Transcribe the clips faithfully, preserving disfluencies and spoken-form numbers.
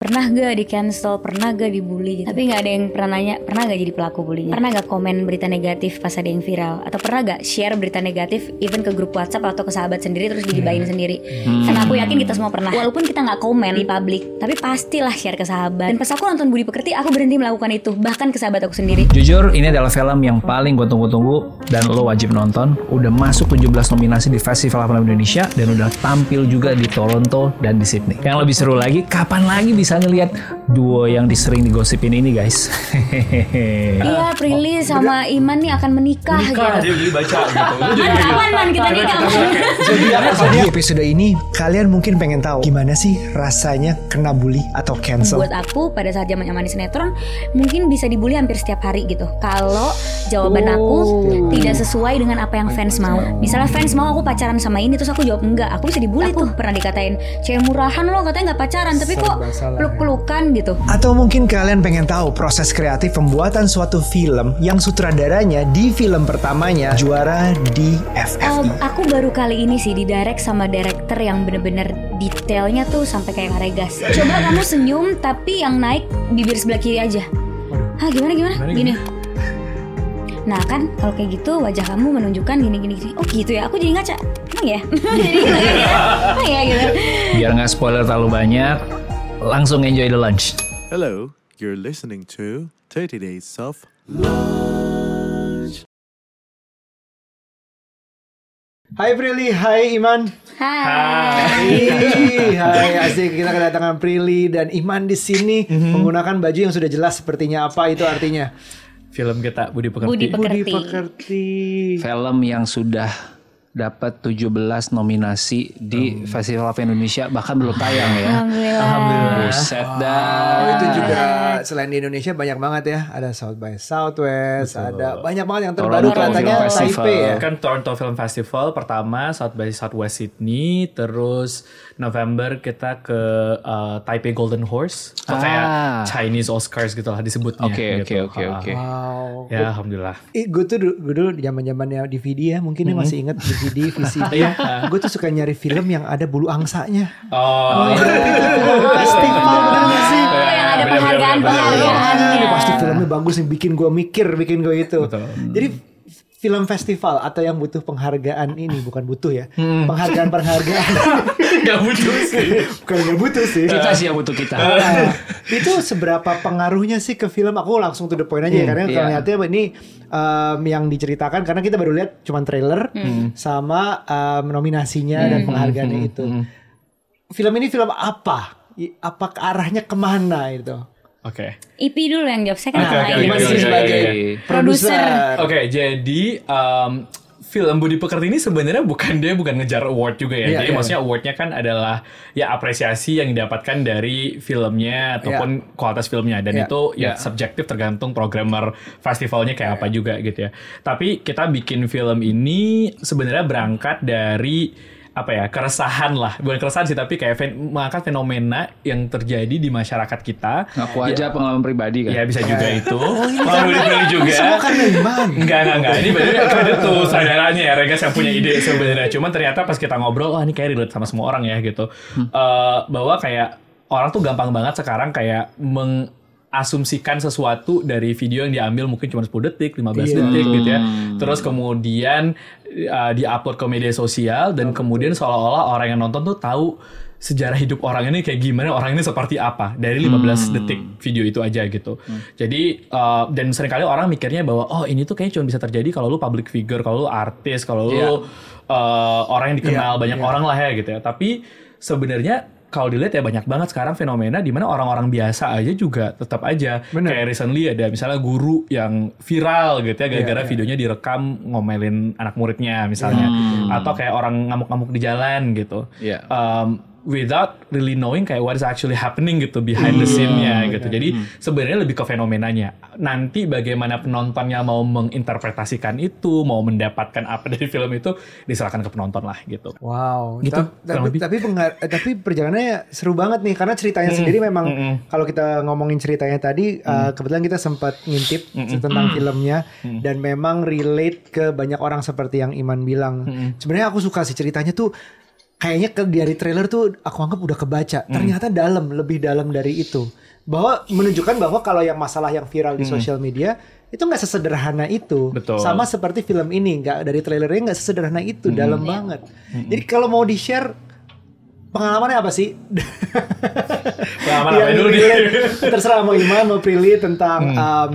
pernah gak di cancel, pernah gak dibully gitu. Tapi gak ada yang pernah nanya, pernah gak jadi pelaku bullying, pernah gak komen berita negatif pas ada yang viral, atau pernah gak share berita negatif even ke grup WhatsApp atau ke sahabat sendiri terus digibahin hmm. sendiri. hmm. Karena aku yakin kita semua pernah. Walaupun kita gak komen di publik, tapi pastilah share ke sahabat. Dan pas aku nonton Budi Pekerti, aku berhenti melakukan itu, bahkan ke sahabat aku sendiri. Jujur, ini adalah film yang paling gue tunggu-tunggu dan lo wajib nonton. Udah masuk tujuh belas nominasi di Festival Film Indonesia dan udah tampil juga di Toronto dan di Sydney. Yang lebih seru lagi, kapan lagi bisa ngelihat duo yang disering digosipin ini, guys? Iya, Prilly sama Iman nih akan menikah, menikah gitu. Dia beli baca gitu. Kapan man kita nikah? Jadi episode ini kalian mungkin pengen tahu gimana sih rasanya kena bully atau cancel. Buat aku pada saat zaman-zaman di sinetron mungkin bisa dibully hampir setiap hari gitu. Kalau jawaban aku oh. tidak sesuai dengan apa yang fans mau. Misalnya fans mau aku pacaran sama ini terus aku jawab enggak, aku bisa dibully aku tuh. Pernah dikatain cewek murahan lo, katanya nggak pacaran tapi kok peluk-pelukan gitu. Atau mungkin kalian pengen tahu proses kreatif pembuatan suatu film yang sutradaranya di film pertamanya juara di F F I. Um, aku baru kali ini sih didirect sama director yang bener-bener detailnya tuh sampai kayak Karegas. Coba kamu senyum tapi yang naik bibir sebelah kiri aja. Hah gimana gimana? Gini. Nah kan kalau kayak gitu wajah kamu menunjukkan gini-gini. Oh gitu ya, aku jadi ngaca. Emang ya? Jadi gitu kan ya? Oh ya gitu. Biar gak spoiler terlalu banyak, langsung enjoy the lunch. Hello, you're listening to thirty Days of Lunch. Hai Prilly, hai Iman. Hai. Hai, asik kita kedatangan Prilly dan Iman di sini mm-hmm. menggunakan baju yang sudah jelas sepertinya apa itu artinya. Film kita Budi Pekerti. Budi Pekerti. Budi Pekerti. Film yang sudah dapat tujuh belas nominasi di hmm. Festival Film Indonesia, bahkan belum tayang ya. Alhamdulillah. Alhamdulillah. Buset dah. Oh, itu juga selain di Indonesia banyak banget ya. Ada South by Southwest, betul. Ada banyak banget yang terbaru katanya Taipei ya. Kan Toronto Film Festival pertama, South by Southwest Sydney, terus November kita ke uh, Taipei Golden Horse. So, ah. kayak Chinese Oscars gitu lah disebutnya. Oke gitu. oke oke oke. Wow. Ya alhamdulillah. Gue tuh gue dulu di zaman-zamannya D V D ya, mungkin mm-hmm. masih ingat D V D, V C D. Gue tuh suka nyari film yang ada bulu angsanya. Oh. oh Festival bener gak sih? Oh, yang ada penghargaan-penghargaan. Ini pasti filmnya bagus yang bikin gue mikir, bikin gue itu. Betul. Jadi film festival atau yang butuh penghargaan ini bukan butuh ya, hmm. penghargaan-penghargaan. Gak butuh sih. Bukan gak butuh sih. Kita sih yang butuh kita. Nah, itu seberapa pengaruhnya sih ke film? Aku langsung to the point aja hmm, ya, karena yeah. ternyata ini um, yang diceritakan karena kita baru lihat cuma trailer hmm. sama um, nominasinya hmm. dan penghargaannya hmm. itu. Hmm. Film ini film apa? Apa arahnya kemana itu? Oke. Okay. I P dulu yang jawab, saya kan okay, okay, okay, okay, okay, sebagai produser. Oke, okay, jadi um, film Budi Pekerti ini sebenarnya bukan dia bukan ngejar award juga ya. Yeah, jadi yeah. maksudnya awardnya kan adalah ya apresiasi yang didapatkan dari filmnya ataupun yeah. kualitas filmnya dan yeah. itu ya yeah. subjektif tergantung programmer festivalnya kayak yeah. apa juga gitu ya. Tapi kita bikin film ini sebenarnya berangkat dari apa ya, keresahan lah, bukan keresahan sih tapi kayak fen- mengangkat fenomena yang terjadi di masyarakat kita. Ngaku aja ya, pengalaman pribadi kan. Ya bisa juga itu. Oh, pengalaman pribadi juga. Semua kan Iman. Enggak enggak enggak. Ini benar ada tuh saudaranya ya, Regas yang punya ide sebenarnya. Cuman ternyata pas kita ngobrol, wah ini kayak relate sama semua orang ya gitu. Hmm. Uh, bahwa kayak orang tuh gampang banget sekarang kayak meng asumsikan sesuatu dari video yang diambil mungkin cuma sepuluh detik, lima belas yeah. detik gitu ya. Terus kemudian uh, di-upload ke media sosial dan oh, kemudian betul. Seolah-olah orang yang nonton tuh tahu sejarah hidup orang ini kayak gimana, orang ini seperti apa dari lima belas hmm. detik video itu aja gitu. Hmm. Jadi uh, dan seringkali orang mikirnya bahwa oh ini tuh kayaknya cuma bisa terjadi kalau lu public figure, kalau lu artis, kalau yeah. lu uh, orang yang dikenal yeah. banyak yeah. orang lah ya gitu ya. Tapi sebenarnya kalau dilihat ya banyak banget sekarang fenomena di mana orang-orang biasa aja juga tetap aja. Bener. Kayak recently ada misalnya guru yang viral gitu ya gara-gara yeah, yeah. videonya direkam ngomelin anak muridnya misalnya, hmm. atau kayak orang ngamuk-ngamuk di jalan gitu. Yeah. Um, without really knowing kayak what is actually happening gitu behind the scene-nya gitu. Jadi hmm. sebenarnya lebih ke fenomenanya. Nanti bagaimana penontonnya mau menginterpretasikan itu, mau mendapatkan apa dari film itu diserahkan ke penonton lah gitu. Wow. Gitu. Ta- tapi tapi, pengar- tapi perjalanannya seru banget nih karena ceritanya hmm. sendiri memang hmm. kalau kita ngomongin ceritanya tadi hmm. uh, kebetulan kita sempat ngintip hmm. tentang hmm. filmnya hmm. dan memang relate ke banyak orang seperti yang Iman bilang. Hmm. Sebenarnya aku suka sih ceritanya tuh kayaknya ke dari trailer tuh aku anggap udah kebaca. Hmm. Ternyata dalam, lebih dalam dari itu. Bahwa menunjukkan bahwa kalau yang masalah yang viral di hmm. sosial media itu nggak sesederhana itu. Betul. Sama seperti film ini, nggak dari trailernya nggak sesederhana itu, hmm. dalam hmm. banget. Hmm. Jadi kalau mau di share pengalamannya apa sih? Pengalaman apa dulu nih? Terserah mau Iman, mau Prilly tentang hmm. um,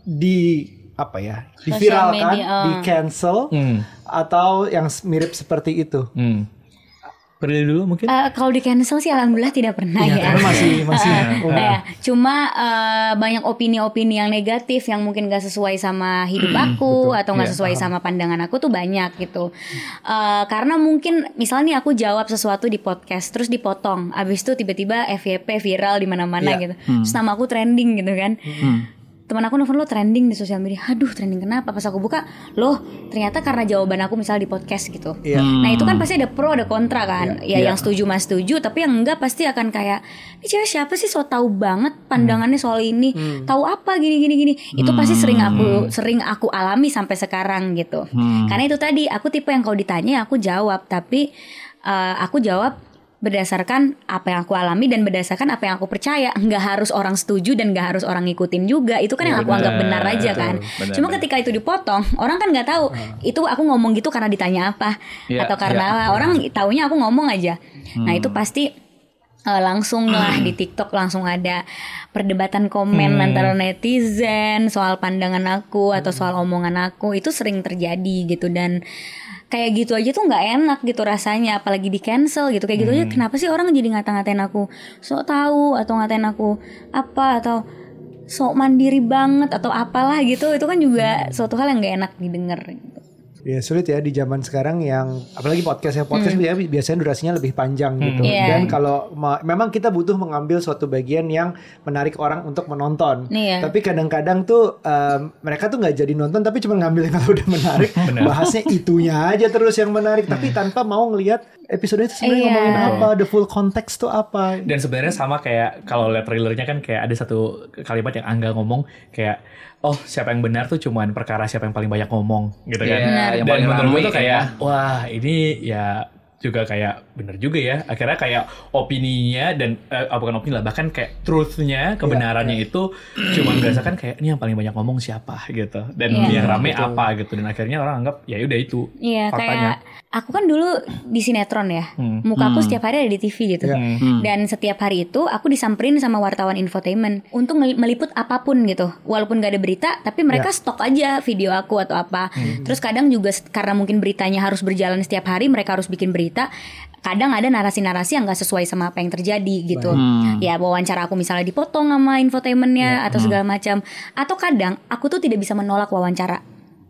di apa ya, diviralkan, di cancel, hmm. atau yang mirip seperti itu. Hmm. Prilly dulu mungkin? Uh, kalau di cancel sih alhamdulillah tidak pernah ya. Ya karena masih masih. uh, uh, cuma uh, banyak opini-opini yang negatif yang mungkin gak sesuai sama hidup aku atau gak sesuai ya, sama pandangan aku tuh banyak gitu. Uh, karena mungkin misalnya aku jawab sesuatu di podcast terus dipotong, abis itu tiba-tiba F Y P viral di mana-mana ya. Gitu. Hmm. Terus nama aku trending gitu kan. Hmm. Teman aku nelfon, lo trending di sosial media. Aduh, trending kenapa? Pas aku buka, loh ternyata karena jawaban aku misalnya di podcast gitu. Yeah. Nah itu kan pasti ada pro ada kontra kan. Yeah. Ya yeah. yang setuju mas setuju, tapi yang enggak pasti akan kayak, ini cewek siapa sih so tahu banget pandangannya soal ini, hmm. tahu apa gini gini gini. Itu pasti sering aku sering aku alami sampai sekarang gitu. Hmm. Karena itu tadi aku tipe yang kalau ditanya aku jawab, tapi uh, aku jawab berdasarkan apa yang aku alami dan berdasarkan apa yang aku percaya. Nggak harus orang setuju dan nggak harus orang ngikutin juga. Itu kan yang aku anggap benar aja kan. Bener, Cuma bener. Ketika itu dipotong, orang kan nggak tahu hmm. itu aku ngomong gitu karena ditanya apa yeah, atau karena yeah, orang yeah. taunya aku ngomong aja. Hmm. Nah itu pasti uh, langsung lah hmm. di TikTok langsung ada perdebatan komen hmm. antara netizen soal pandangan aku atau soal omongan aku. Itu sering terjadi gitu dan kayak gitu aja tuh nggak enak gitu rasanya, apalagi di cancel gitu kayak gitu hmm. aja. Kenapa sih orang jadi ngata-ngatain aku sok tahu atau ngatain aku apa atau sok mandiri banget atau apalah gitu. Itu kan juga suatu hal yang nggak enak didengar gitu. Ya sulit ya di zaman sekarang yang apalagi podcast ya podcast hmm. biasanya durasinya lebih panjang hmm. gitu yeah. dan kalau ma- memang kita butuh mengambil suatu bagian yang menarik orang untuk menonton yeah. tapi kadang-kadang tuh um, mereka tuh nggak jadi nonton tapi cuma ngambil yang kalau udah menarik bahasnya itunya aja terus yang menarik tapi tanpa mau ngelihat episode itu sebenarnya yeah. ngomongin apa, the full context tuh apa. Dan sebenarnya sama kayak kalau lihat trailernya kan kayak ada satu kalimat yang Angga ngomong kayak oh siapa yang benar tuh cuman perkara siapa yang paling banyak ngomong gitu kan. Yeah, dan menurut gue tuh kayak wah ini ya juga kayak bener juga ya. Akhirnya kayak opininya dan eh, bukan opini lah bahkan kayak truthnya kebenarannya yeah, yeah. itu cuma berdasarkan kayak ini yang paling banyak ngomong siapa gitu dan yeah. yang rame betul. Apa gitu dan akhirnya orang anggap ya udah itu yeah, faktanya. Kayak aku kan dulu di sinetron ya, hmm. muka aku hmm. setiap hari ada di T V gitu yeah. hmm. dan setiap hari itu aku disamperin sama wartawan infotainment untuk meliput apapun gitu walaupun gak ada berita tapi mereka yeah. stok aja video aku atau apa hmm. terus kadang juga karena mungkin beritanya harus berjalan setiap hari mereka harus bikin berita. Kadang ada narasi-narasi yang gak sesuai sama apa yang terjadi gitu hmm. ya wawancara aku misalnya dipotong sama infotainmentnya ya. atau segala macam. Atau kadang aku tuh tidak bisa menolak wawancara.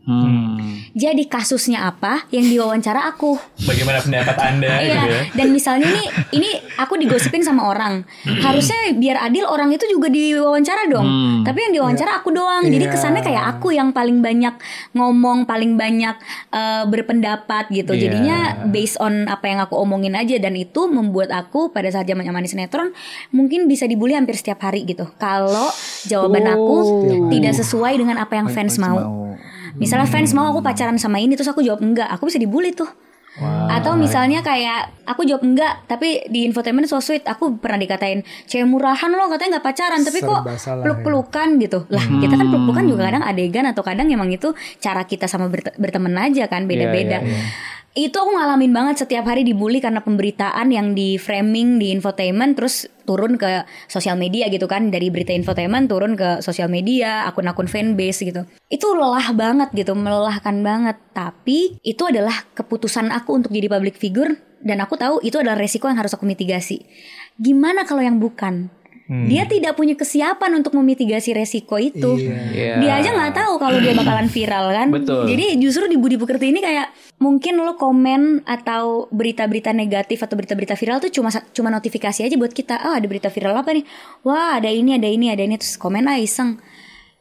Hmm. Jadi kasusnya apa yang diwawancara aku? Bagaimana pendapat Anda? Iya. Gitu ya? Dan misalnya nih, ini aku digosipin sama orang. Hmm. Harusnya biar adil orang itu juga diwawancara dong. Hmm. Tapi yang diwawancara yeah. aku doang. Jadi yeah. kesannya kayak aku yang paling banyak ngomong, paling banyak uh, berpendapat gitu. Yeah. Jadinya based on apa yang aku omongin aja dan itu membuat aku pada saat zaman-zaman di sinetron mungkin bisa dibully hampir setiap hari gitu. Kalau jawaban oh. aku tidak sesuai dengan apa yang fans mau. mau. Misalnya fans mau aku pacaran sama ini terus aku jawab enggak, aku bisa dibully tuh. Wow. Atau misalnya kayak aku jawab enggak tapi di infotainment so sweet aku pernah dikatain cewek murahan lo katanya nggak pacaran tapi kok peluk-pelukan ya. Gitu lah hmm. kita kan peluk-pelukan juga kadang adegan atau kadang emang itu cara kita sama berte- berteman aja kan beda-beda. Yeah, yeah, yeah. Itu aku ngalamin banget setiap hari dibully karena pemberitaan yang di framing di infotainment terus turun ke sosial media gitu kan. Dari berita infotainment turun ke sosial media, akun-akun fanbase gitu. Itu lelah banget gitu, melelahkan banget. Tapi itu adalah keputusan aku untuk jadi public figure dan aku tahu itu adalah resiko yang harus aku mitigasi. Gimana kalau yang bukan? Hmm. Dia tidak punya kesiapan untuk memitigasi resiko itu. Yeah. Dia aja nggak tahu kalau dia bakalan viral kan. Betul. Jadi justru di Budi Pekerti ini kayak mungkin lo komen atau berita-berita negatif atau berita-berita viral tuh cuma cuma notifikasi aja buat kita. Oh ada berita viral apa nih? Wah ada ini ada ini ada ini terus komen ah iseng.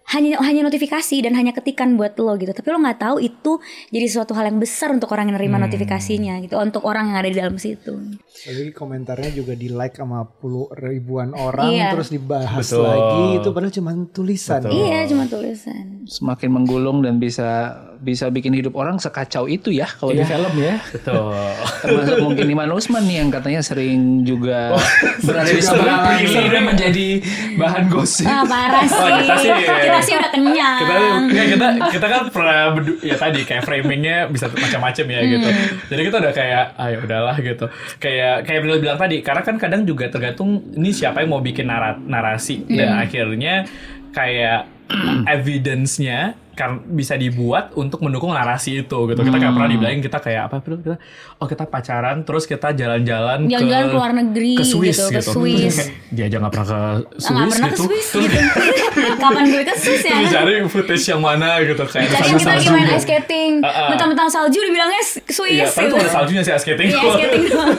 hanya hanya notifikasi dan hanya ketikan buat lo gitu, tapi lo nggak tahu itu jadi suatu hal yang besar untuk orang yang nerima hmm. notifikasinya gitu, untuk orang yang ada di dalam situ. Jadi komentarnya juga di like sama puluh ribuan orang, iya. terus dibahas Betul. lagi, itu padahal cuma tulisan. Betul. Iya, cuma tulisan. Semakin menggulung dan bisa bisa bikin hidup orang sekacau itu ya kalau di film ya. Betul. Termasuk mungkin Iman Usman nih yang katanya sering juga Oh, berada di sebelah kiri dan menjadi bahan gosip. Ah, parah sih. Oh, kita sih, kita sih udah kenyang. kita ya, kita kita kan pernah bedu- ya tadi kayak framingnya bisa macam-macam ya gitu. Jadi kita udah kayak ayo udahlah gitu. Kayak kayak Bril bilang tadi, karena kan kadang juga tergantung ini siapa yang mau bikin nara- narasi dan akhirnya kayak evidence-nya kan bisa dibuat untuk mendukung narasi itu gitu. Kita kayak pernah dibilangin kita kayak apa kita oh kita pacaran terus kita jalan-jalan ke Jalan-jalan ke luar negeri ke Swiss gitu, ke gitu. Swiss. Dia aja nggak pernah ke Swiss Nggak pernah gitu. ke Swiss gitu. Kapan gue ke Swiss ya? Terus cari footage yang mana gitu kayak Cari yang kita lagi main ice skating, Uh-uh. mentang-mentang salju dibilangnya Swiss. Iya, tapi gitu. tuh ada saljunya sih ice skating. Iya, ice skating doang.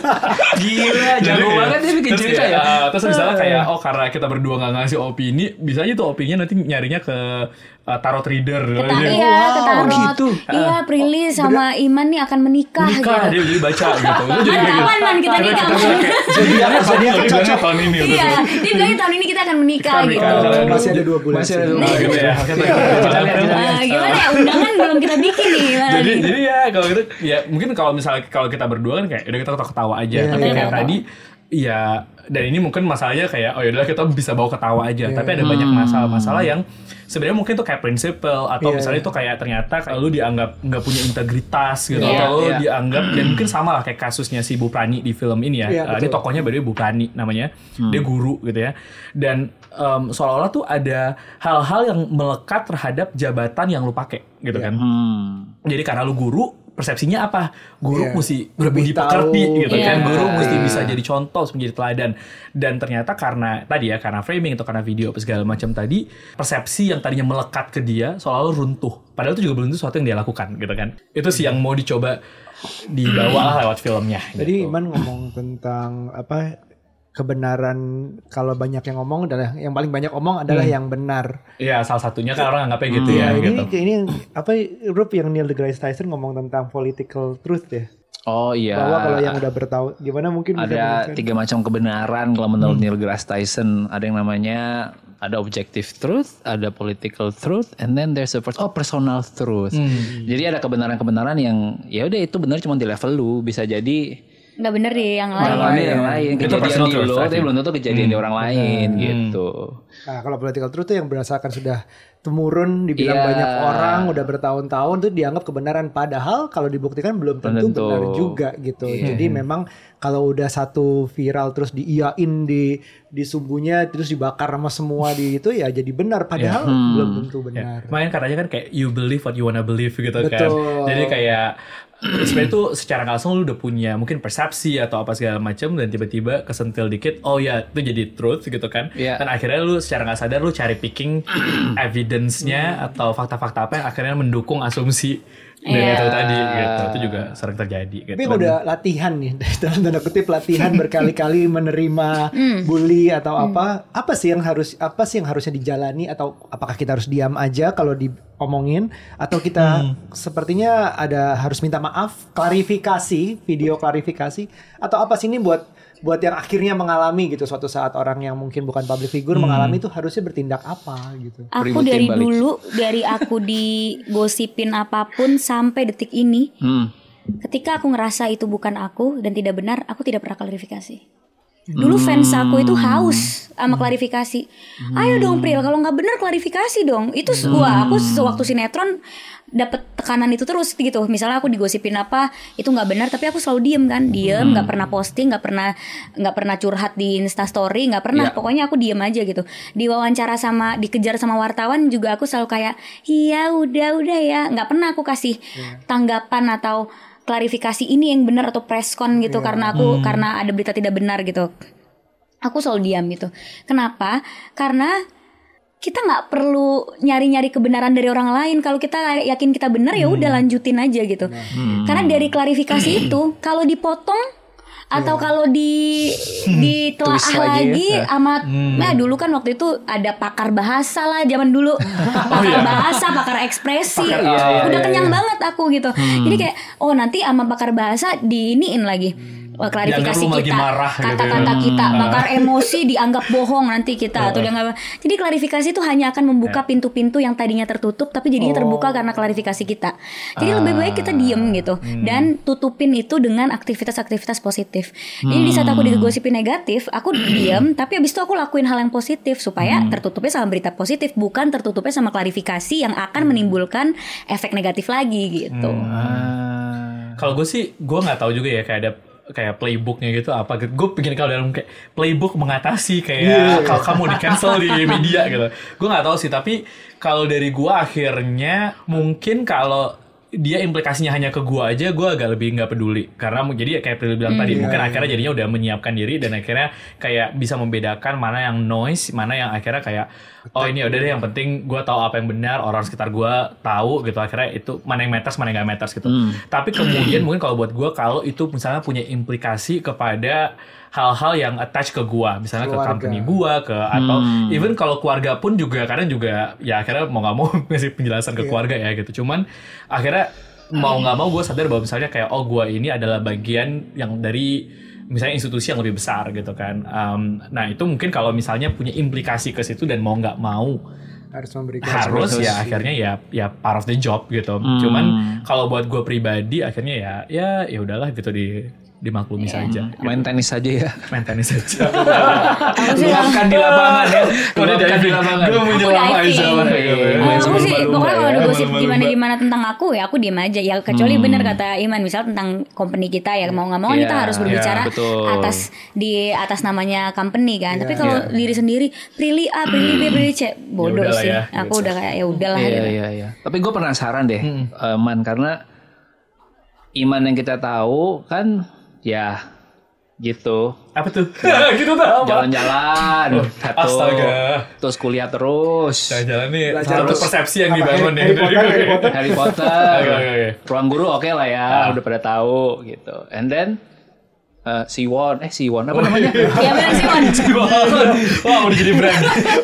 Gila, jago Jadi, banget dia bikin terus cerita kayak, ya. uh, terus misalnya kayak oh karena kita berdua nggak ngasih opini, bisa aja tuh opininya nanti nyarinya ke uh, tarot reader. Kita, Jadi, iya, ke tarot. gitu. Iya, Prilly sama Iman nih akan menikah, nikah gitu. dia jadi baca gitu. Itu jadi kayak Kapan man kita nikah? Zodiaknya zodiaknya cocok tahun ini. Iya, dia bilang tahun ini kita akan menikah Kita gitu. menikah, kalian Masih ada dua bulan. Masih ada sih. dua Oh, gitu ya. Oke, Kita lihat, kita lihat. Ah, gimana ya, undangan belum kita bikin nih. Gimana jadi nih? jadi ya kalau gitu ya mungkin kalau misalnya kalau kita berdua kan kayak udah kita ketawa aja Iya, tapi iya. kayak tadi ya dan ini mungkin masalahnya kayak oh yaudahlah kita bisa bawa ketawa aja tapi ada banyak masalah-masalah yang sebenarnya mungkin tuh kayak prinsipal atau Iya, misalnya iya. itu kayak ternyata kayak lu dianggap nggak punya integritas gitu Iya, atau lu iya. dianggap dan mungkin sama lah kayak kasusnya si Bu Prani di film ini ya. Iya, Uh, ini betul. tokohnya by the way Bu Prani namanya. Dia guru gitu ya. Dan um, seolah-olah tuh ada hal-hal yang melekat terhadap jabatan yang lu pakai gitu kan. Hmm. Jadi karena lu guru, persepsinya apa? Guru Iya. mesti Lebih berbudi pekerti tahu. gitu Iya. kan. Guru Iya. mesti bisa jadi contoh, menjadi teladan. Dan ternyata karena tadi ya, karena framing atau karena video apa segala macam tadi, persepsi yang tadinya melekat ke dia seolah-olah runtuh. Padahal itu juga belum tentu sesuatu yang dia lakukan gitu kan. Itu sih yang mau dicoba dibawa lah lewat filmnya. Tadi gitu. Iman ngomong tentang apa kebenaran, kalau banyak yang ngomong adalah yang paling banyak omong adalah yang benar. Iya, salah satunya kan orang anggapnya gitu Iya, ya ini gitu. ini apa Rup yang Neil deGrasse Tyson ngomong tentang political truth ya. Oh iya. Bahwa kalau yang udah bertahun gimana mungkin bisa ada menjelaskan? tiga macam kebenaran kalau menurut Neil deGrasse Tyson. Ada yang namanya ada objective truth, ada political truth, and then there's a pers- oh personal truth. Jadi ada kebenaran-kebenaran yang ya udah itu benar cuma di level lu, bisa jadi Nggak bener di yang lain. yang lain yang lain Itu kejadian personal di truth, lu, berarti. tapi belum tentu kejadian di orang lain gitu. Nah, kalau political truth itu yang berdasarkan sudah temurun dibilang Iya. banyak orang udah bertahun-tahun tuh dianggap kebenaran, padahal kalau dibuktikan belum tentu tentu. benar juga gitu. Jadi memang kalau udah satu viral terus diiyain di di sumbunya terus dibakar sama semua di itu ya jadi benar padahal belum tentu Ya, benar. makanya katanya kan kayak you believe what you wanna believe gitu kan. Betul. Jadi kayak sebenarnya tuh secara nggak langsung lu udah punya mungkin persepsi atau apa segala macam dan tiba-tiba kesentil dikit oh ya itu jadi truth gitu kan. Iya. Dan akhirnya lu secara nggak sadar lu cari picking evidence-nya atau fakta-fakta apa yang akhirnya mendukung asumsi dan Iya. itu tadi gitu. Itu juga sering terjadi gitu. Tapi udah latihan nih, dalam tanda kutip latihan berkali-kali menerima bully atau apa, apa sih yang harus apa sih yang harusnya dijalani, atau apakah kita harus diam aja kalau diomongin, atau kita sepertinya ada harus minta maaf, klarifikasi, video klarifikasi, atau apa sih ini buat buat yang akhirnya mengalami gitu suatu saat orang yang mungkin bukan public figure mengalami itu harusnya bertindak apa gitu. Aku Ribut dari yang balik. dulu, dari aku digosipin apapun sampai detik ini, Hmm. ketika aku ngerasa itu bukan aku dan tidak benar, aku tidak pernah klarifikasi. Dulu fans aku itu haus sama klarifikasi. Ayo dong Pril, kalau nggak benar klarifikasi dong. Itu wah, aku sewaktu sinetron dapat tekanan itu terus gitu. Misalnya aku digosipin apa itu nggak benar, tapi aku selalu diem kan, diem, nggak pernah posting, nggak pernah nggak pernah curhat di Instastory, nggak pernah. Iya. Pokoknya aku diem aja gitu. Di wawancara sama dikejar sama wartawan juga aku selalu kayak iya udah udah ya, nggak pernah aku kasih tanggapan atau klarifikasi ini yang benar atau preskon gitu karena aku karena ada berita tidak benar gitu. Aku selalu diam gitu. Kenapa? Karena kita nggak perlu nyari-nyari kebenaran dari orang lain. Kalau kita yakin kita benar ya udah lanjutin aja gitu. Karena dari klarifikasi itu kalau dipotong Atau kalau di ditelaah Twist lagi lagi ya. sama nah dulu kan waktu itu ada pakar bahasa lah zaman dulu. Pakar bahasa, pakar ekspresi. Pakar- iya, iya, Udah iya, kenyang iya. banget aku gitu. Jadi kayak oh nanti sama pakar bahasa diiniin lagi. Wah, klarifikasi Dianggap lu lagi kita, marah gitu ya. kata-kata kita, bakar emosi dianggap bohong nanti kita atau dianggap. Jadi klarifikasi itu hanya akan membuka pintu-pintu yang tadinya tertutup tapi jadinya terbuka karena klarifikasi kita. Jadi lebih baik kita diem gitu dan tutupin itu dengan aktivitas-aktivitas positif. Jadi di saat aku digosipin negatif, aku diem tapi abis itu aku lakuin hal yang positif supaya tertutupnya sama berita positif bukan tertutupnya sama klarifikasi yang akan menimbulkan efek negatif lagi gitu. Kalau gue sih, gue nggak tahu juga ya kayak ada kayak playbooknya gitu apa. Gue pikir kalau dalam kayak playbook mengatasi kayak kalau kamu di cancel di media gitu. Gue nggak tahu sih. Tapi kalau dari gue akhirnya mungkin kalau dia implikasinya hanya ke gue aja, gue agak lebih nggak peduli karena jadi kayak Prilly bilang tadi mungkin akhirnya jadinya udah menyiapkan diri dan akhirnya kayak bisa membedakan mana yang noise, mana yang akhirnya kayak oh ini udah deh yang penting gue tahu apa yang benar, orang sekitar gue tahu gitu, akhirnya itu mana yang matters mana yang nggak matters gitu. Tapi kemudian mungkin kalau buat gue kalau itu misalnya punya implikasi kepada hal-hal yang attach ke gua, misalnya Keluarga. ke company gua, ke atau even kalau keluarga pun juga kadang juga ya akhirnya mau nggak mau ngasih penjelasan ke keluarga ya gitu. Cuman akhirnya mau nggak mau gue sadar bahwa misalnya kayak oh gua ini adalah bagian yang dari misalnya institusi yang lebih besar gitu kan. Um, nah itu mungkin kalau misalnya punya implikasi ke situ dan mau nggak mau Harus memberikan harus solusi. ya akhirnya ya ya part of the job gitu. Cuman kalau buat gue pribadi akhirnya ya ya ya udahlah gitu di dimaklumi saja. Main tenis aja ya. Main tenis saja. Aku sih Luapkan di lapangan ya. Kalau dia Luapkan di diving, lapangan. gue Aku menyelam diving. aja lah gitu. Oh, Main aku sih lumba-lumba pokoknya kalau ya. ada gosip Lumba-lumba. gimana-gimana tentang aku ya aku diem aja ya kecuali bener kata Iman misal tentang company kita ya mau nggak mau Iya, kita harus berbicara iya, betul. atas di atas namanya company kan tapi kalau Iya. diri sendiri Prilly A Prilly B Prilly C bodoh udahlah sih ya, aku gitu. udah kayak ya udahlah Iya gitu. iya iya. Tapi gue penasaran deh, eh, Man, karena Iman yang kita tahu kan ya gitu. Apa tuh? Gitu tuh apa? Jalan-jalan, satu, astaga. terus kuliah terus. Jalan-jalan nih Belajar satu terus. persepsi yang Apa, dibangun Harry ya. Potter, Harry Potter. Harry Potter, Oke, oke, oke. ruang guru oke lah ya, Ah. udah pada tahu gitu. And then uh, Siwon, eh Siwon apa namanya? Ya benar Siwon Wah udah jadi brand.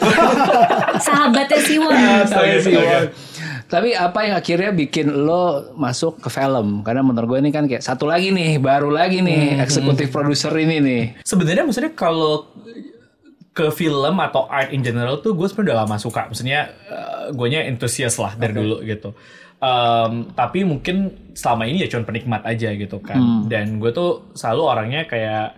sahabatnya Siwon Astaga, astaga. Tapi apa yang akhirnya bikin lo masuk ke film? Karena menurut gue ini kan kayak satu lagi nih, baru lagi nih, eksekutif produser ini nih. Sebenarnya maksudnya kalau ke film atau art in general tuh gue sebenarnya udah lama suka. Maksudnya uh, gue nya entusias lah dari dulu gitu. Um, tapi mungkin selama ini ya cuma penikmat aja gitu kan. Dan gue tuh selalu orangnya kayak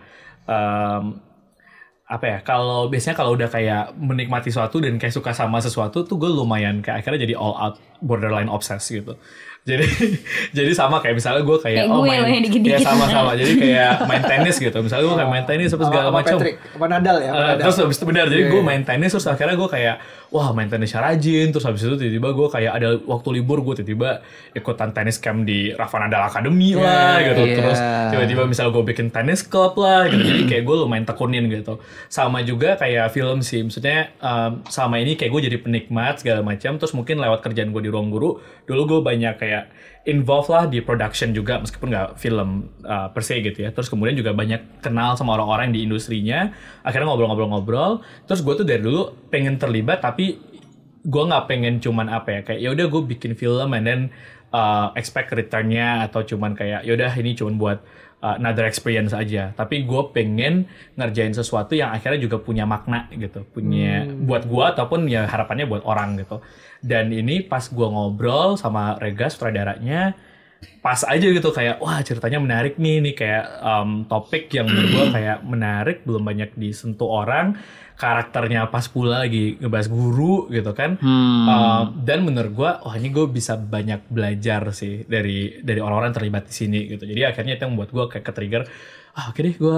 um, apa ya? Kalau biasanya kalau udah kayak menikmati sesuatu dan kayak suka sama sesuatu tuh gue lumayan kayak akhirnya jadi all out borderline obsessed gitu. Jadi jadi sama kayak misalnya gue kayak, Kayak oh gue main loh yang dikit-dikit. ya sama-sama. Jadi kayak main tenis gitu. Misalnya gue kayak main tenis apa segala Sama macam. Patrick, apa Nadal ya? Apa Uh, Nadal. terus habis itu benar jadi Iya, gue iya. main tenis terus akhirnya gue kayak wah main tenisnya rajin terus habis itu tiba-tiba gue kayak ada waktu libur gue tiba-tiba ikutan tenis camp di Rafa Nadal Academy lah gitu iya. terus tiba-tiba misalnya gue bikin tenis club lah gitu jadi kayak gue lumayan tekunin gitu sama juga kayak film sih maksudnya um, sama ini kayak gue jadi penikmat segala macam terus mungkin lewat kerjaan gue di ruang guru dulu gue banyak kayak involved lah di production juga meskipun nggak film uh, per se gitu ya terus kemudian juga banyak kenal sama orang-orang di industrinya akhirnya ngobrol-ngobrol-ngobrol terus gue tuh dari dulu pengen terlibat tapi gue nggak pengen cuman apa ya kayak ya udah gue bikin film and then uh, expect returnnya atau cuman kayak ya udah ini cuman buat uh, another experience aja tapi gue pengen ngerjain sesuatu yang akhirnya juga punya makna gitu punya buat gue ataupun ya harapannya buat orang gitu dan ini pas gue ngobrol sama Rega sutradaranya pas aja gitu kayak wah ceritanya menarik nih nih kayak um, topik yang menurut gue kayak menarik belum banyak disentuh orang karakternya pas pula lagi ngebahas guru gitu kan um, dan menurut gue wah ini gue bisa banyak belajar sih dari dari orang-orang yang terlibat di sini gitu jadi akhirnya itu yang membuat gue kayak ke-trigger ah oke deh gue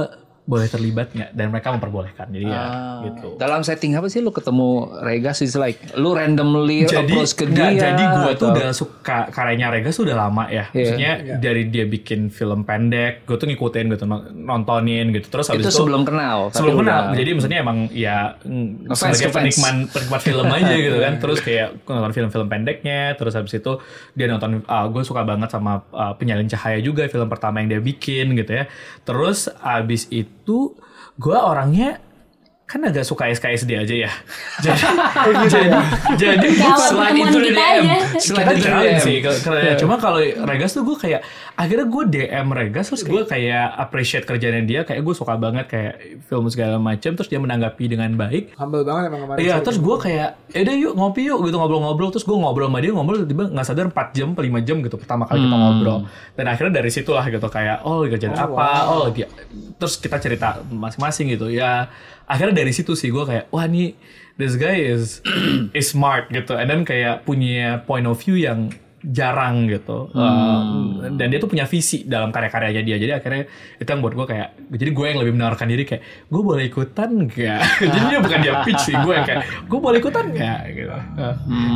boleh terlibat nggak, dan mereka memperbolehkan. Jadi ya Ah. gitu. Dalam setting apa sih lu ketemu Regas? Is like lu randomly Jadi approach ke nggak, dia? jadi gue tuh atau- udah suka karyanya Regas tuh udah lama ya. Iya. Maksudnya dari dia bikin film pendek, gue tuh ngikutin gitu, nontonin gitu. Terus habis itu itu sebelum kenal. tapi sebelum kenal. udah- Jadi maksudnya emang ya mm, Ngefans, sebagai ngefans. penikmat penikmat film aja gitu kan. Terus kayak gue nonton film-film pendeknya. Terus habis itu dia nonton, ah, gue suka banget sama uh, Penyalin Cahaya juga, film pertama yang dia bikin gitu ya. Terus habis itu gue orangnya kan agak suka S K S D aja ya. Jadi jadi jadi Kayak awal selain pertemuan itu di kita D M, aja. selain Kita itu di kenalin D M sih, sih. Karena cuma kalau Regas tuh gue kayak akhirnya gue D M Regas, terus gue kayak appreciate kerjanya dia, kayak gue suka banget kayak film segala macam, terus dia menanggapi dengan baik. Humble banget emang kemarin. Iya, terus gue kayak, eh deh yuk ngopi yuk gitu, ngobrol-ngobrol. Terus gue ngobrol sama dia, ngobrol tiba-tiba nggak sadar empat jam, lima jam gitu pertama kali kita ngobrol. Dan akhirnya dari situlah gitu kayak, oh kerjaan Oh, apa, oh lagi. Terus kita cerita masing-masing gitu. Ya akhirnya dari situ sih gue kayak, wah nih this guy is is smart gitu. And then kayak punya point of view yang jarang gitu. Uh, dan dia tuh punya visi dalam karya-karyanya dia. Jadi akhirnya itu yang buat gue kayak, jadi gue yang lebih menawarkan diri kayak, gue boleh ikutan nggak? Jadi dia bukan dia pitch sih, gue yang kayak, gue boleh ikutan nggak? Gitu. Uh,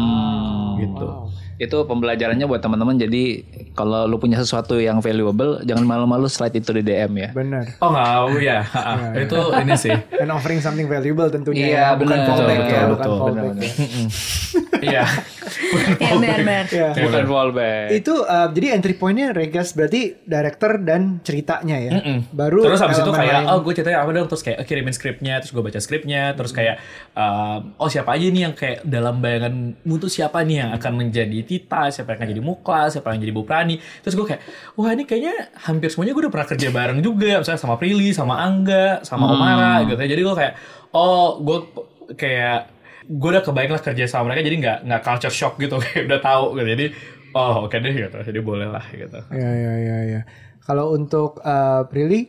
gitu. Itu pembelajarannya buat teman-teman. Jadi kalau lu punya sesuatu yang valuable, jangan malu-malu slide itu di D M ya. Benar. Oh nggak, ya, ha-ha. Itu ini sih. And offering something valuable tentunya. Iya, ya. Bukan benar. fallback Betul, ya, betul, bukan betul. fallback. Benar, ya. Iya. Ya benar-benar. Iya. Bukan fallback. Itu uh, jadi entry pointnya Regas berarti director dan ceritanya ya. Mm-mm. Baru terus habis itu elemen kayak lain. oh gue ceritanya apa dong, terus kayak oh, kirimin skripnya, terus gue baca skripnya, terus kayak um, oh siapa aja nih yang kayak dalam bayanganmu tuh siapa nih yang akan menjadi Tita, siapa yang akan jadi Muklas, siapa yang jadi Bu Prani. Terus gue kayak wah ini kayaknya hampir semuanya gue udah pernah kerja bareng juga, misalnya sama Prilly, sama Angga, sama Omara gitu ya. Jadi gue kayak oh gue kayak gue udah kebayang lah kerja sama mereka, jadi nggak nggak culture shock gitu, kayak udah tahu gitu. Jadi oh oke deh gitu, jadi boleh lah gitu. Ya ya ya ya. Kalau untuk uh, Prilly,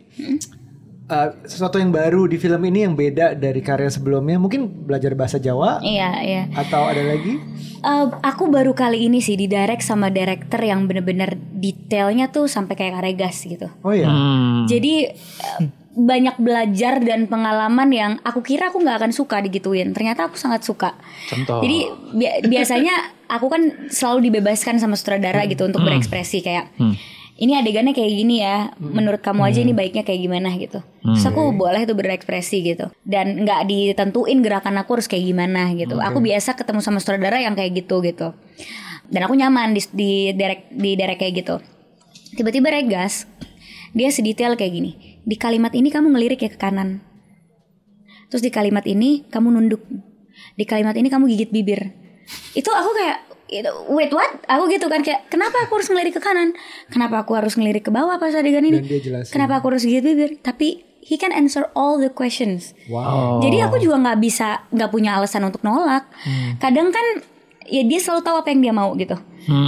uh, sesuatu yang baru di film ini yang beda dari karya sebelumnya, mungkin belajar bahasa Jawa Iya, iya. atau ada lagi? Uh, aku baru kali ini sih didirect sama director yang bener-bener detailnya tuh sampai kayak Regas gitu. Oh ya. Hmm. Jadi uh, banyak belajar dan pengalaman yang aku kira aku nggak akan suka digituin. Ternyata aku sangat suka. Contoh. Jadi bi- biasanya aku kan selalu dibebaskan sama sutradara gitu untuk berekspresi kayak ini adegannya kayak gini ya. Menurut kamu aja ini baiknya kayak gimana gitu. Terus aku boleh tuh berekspresi gitu. Dan nggak ditentuin gerakan aku harus kayak gimana gitu. Aku biasa ketemu sama sutradara yang kayak gitu gitu. Dan aku nyaman di di direct di direct kayak gitu. Tiba-tiba Regas dia sedetail kayak gini. Di kalimat ini kamu ngelirik ya ke kanan. Terus di kalimat ini kamu nunduk. Di kalimat ini kamu gigit bibir. Itu aku kayak wait what? Aku gitu kan kayak kenapa aku harus ngelirik ke kanan? Kenapa aku harus ngelirik ke bawah pas adegan ini? Dan dia jelasin. Kenapa aku harus gigit bibir? Tapi he can answer all the questions. Wow. Jadi aku juga nggak bisa, nggak punya alasan untuk nolak. Kadang kan ya dia selalu tahu apa yang dia mau gitu.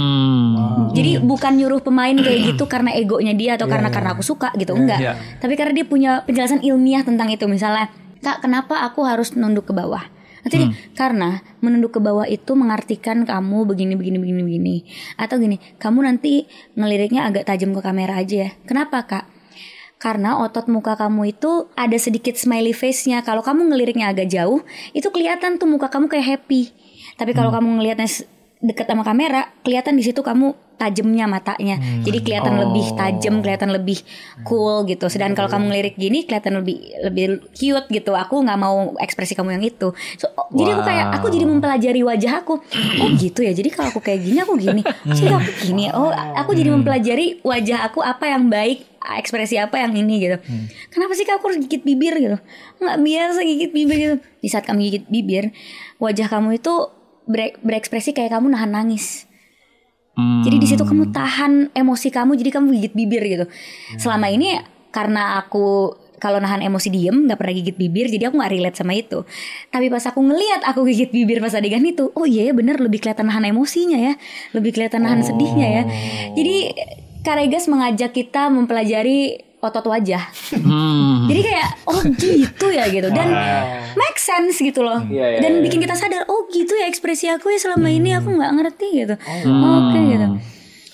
Hmm. Jadi bukan nyuruh pemain kayak gitu karena egonya dia atau karena karena aku suka gitu, enggak. yeah. Tapi karena dia punya penjelasan ilmiah tentang itu. Misalnya, Kak, kenapa aku harus nunduk ke bawah? Nanti dia, karena menunduk ke bawah itu mengartikan kamu begini begini begini begini. Atau gini, kamu nanti ngeliriknya agak tajam ke kamera aja ya. Kenapa, Kak? Karena otot muka kamu itu ada sedikit smiley face-nya. Kalau kamu ngeliriknya agak jauh, itu kelihatan tuh muka kamu kayak happy. Tapi kalau kamu ngelihatnya deket sama kamera, kelihatan di situ kamu tajamnya matanya. Jadi kelihatan Oh. lebih tajam, kelihatan lebih cool gitu. Sedangkan kalau kamu ngelirik gini kelihatan lebih lebih cute gitu. Aku nggak mau ekspresi kamu yang itu. So, oh, jadi aku kayak aku jadi mempelajari wajah aku. Oh gitu ya. Jadi kalau aku kayak gini aku gini. Jadi aku gini. Oh aku jadi mempelajari wajah aku apa yang baik, ekspresi apa yang ini gitu. Kenapa sih Kak aku harus gigit bibir gitu? Nggak biasa gigit bibir gitu. Di saat kamu gigit bibir, wajah kamu itu ber- berekspresi kayak kamu nahan nangis. Hmm. Jadi di situ kamu tahan emosi kamu, jadi kamu gigit bibir gitu. Selama ini karena aku kalau nahan emosi diem, nggak pernah gigit bibir, jadi aku nggak relate sama itu. Tapi pas aku ngelihat aku gigit bibir pas adegan itu, oh iya ya bener lebih kelihatan nahan emosinya ya, lebih kelihatan nahan sedihnya ya. Jadi Kak Regas mengajak kita mempelajari otot wajah. Hmm. Jadi kayak oh gitu ya gitu dan make sense gitu loh. Iya, iya, Dan iya. bikin kita sadar oh gitu ya ekspresi aku ya selama ini aku nggak ngerti gitu. Oh, oke gitu.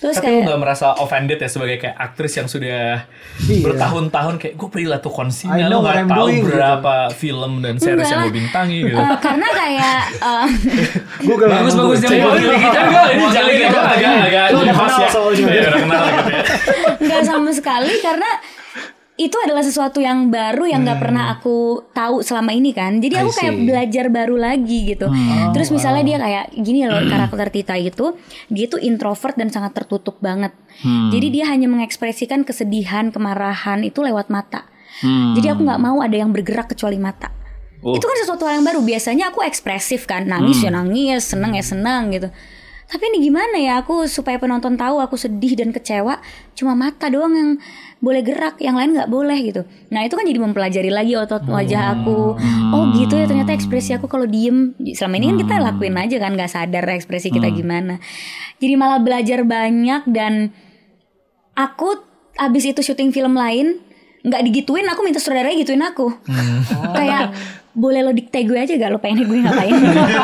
Terus tapi kayak lu gak merasa offended ya sebagai kayak aktris yang sudah Iya. bertahun-tahun kayak gue beri lah tuh konsina, I lu know what gak I'm tahu doing, berapa film dan series Enggak yang lah. gue bintangi gitu. eh, karena kayak eh, Gue gak Bagus, bagus, Cek, jangan ini gitu. enggak, ini jangan gitu, agak agak Lu udah jelas kenal ya. soalnya. Iya, udah kenal gitu ya. nggak sama sekali karena itu adalah sesuatu yang baru yang nggak pernah aku tahu selama ini kan. Jadi aku I kayak see. belajar baru lagi gitu. Terus misalnya dia kayak gini loh karakter Tita itu, dia tuh introvert dan sangat tertutup banget. Jadi dia hanya mengekspresikan kesedihan, kemarahan itu lewat mata. Hmm. Jadi aku nggak mau ada yang bergerak kecuali mata. Oh. Itu kan sesuatu hal yang baru. Biasanya aku ekspresif kan, nangis ya nangis, seneng ya seneng gitu. Tapi ini gimana ya aku supaya penonton tahu aku sedih dan kecewa, cuma mata doang yang boleh gerak, yang lain nggak boleh gitu. Nah itu kan jadi mempelajari lagi otot wajah aku. Oh gitu ya ternyata ekspresi aku kalau diem. Selama ini kan kita lakuin aja kan, nggak sadar ekspresi kita gimana. Jadi malah belajar banyak dan aku abis itu syuting film lain nggak digituin, aku minta saudaranya gituin aku. Kayak boleh lo dikte gue aja gak lo pengen gue ngapain.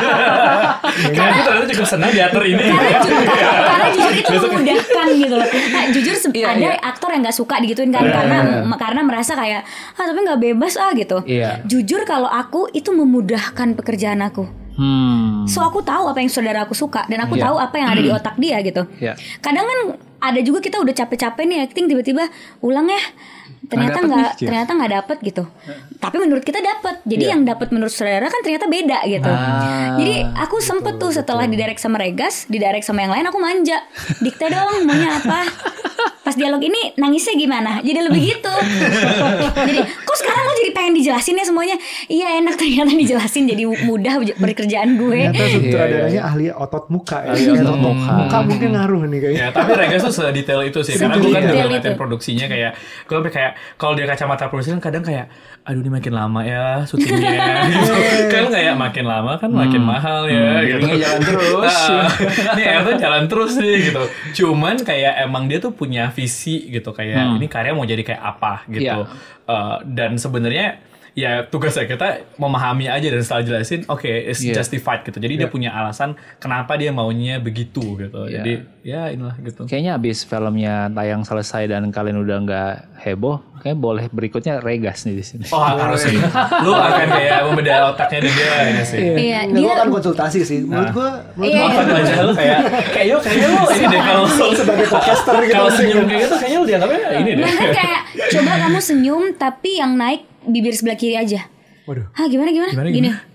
Karena aku ternyata cukup senang di atur ini. karena, ju- karena, karena jujur itu memudahkan gitu loh. Nah, jujur se- Iya, ada iya. aktor yang nggak suka digituin kan karena m- karena merasa kayak ah tapi nggak bebas ah gitu. Iya. Jujur kalau aku itu memudahkan pekerjaan aku. Hmm. So aku tahu apa yang saudara aku suka dan aku Iya. tahu apa yang ada di otak dia gitu. Iya. Kadang kan ada juga kita udah capek-capek nih acting tiba-tiba ulang ya. Ternyata Nggak dapet nggak nih. ternyata nggak dapet gitu. Tapi menurut kita dapet. Jadi yang dapet menurut saudara kan ternyata beda gitu. Ah, Jadi aku sempet tuh setelah didirect sama Regas, didirect sama yang lain aku manja. Dikte dong maunya apa. Pas dialog ini nangisnya gimana? Jadi lebih gitu. Jadi kok sekarang lo jadi pengen dijelasin ya semuanya? Iya enak ternyata dijelasin jadi mudah pekerjaan gue. Ternyata sutradaranya Iya, ahli otot muka ya. Ahli otot muka. Muka mungkin ngaruh nih kayaknya. Ya, tapi Regas tuh sedetail itu sih. Karena gue kan Sedetail juga itu. ngeliatin produksinya kayak, gue sampai kayak kalau dia kacamata produksi kan kadang kayak, aduh ini makin lama ya syutingnya. gitu. Kan kayak makin lama kan makin mahal ya. gitu. Ini jalan terus. Nah, ini air tuh jalan terus nih gitu. Cuman kayak emang dia tuh punya visi gitu kayak ini karya mau jadi kayak apa gitu. Iya. Eh, dan sebenarnya ya tugasnya kita memahami aja dan setelah jelasin oke it's Iya. justified gitu. Jadi dia punya alasan kenapa dia maunya begitu gitu. Iya. Jadi ya inilah gitu. Kayaknya abis filmnya tayang selesai dan kalian udah nggak heboh, kayak boleh berikutnya Regas nih di sini. Oh harus sih. Lu akan kayak membedah otaknya dan dia ini sih. Iya, Nggak, dia gua kan konsultasi sih. Menurut gue, menurut Iya. gua Otak wajah lu kayak kayak yo kayaknya lu ini deh kalau sebagai podcaster gitu. kalau senyum kayak gitu kayaknya lu dianggapnya ini deh. bahkan kayak coba kamu senyum tapi yang naik bibir sebelah kiri aja. Waduh. Hah gimana gimana? Gimana, Gini. gimana?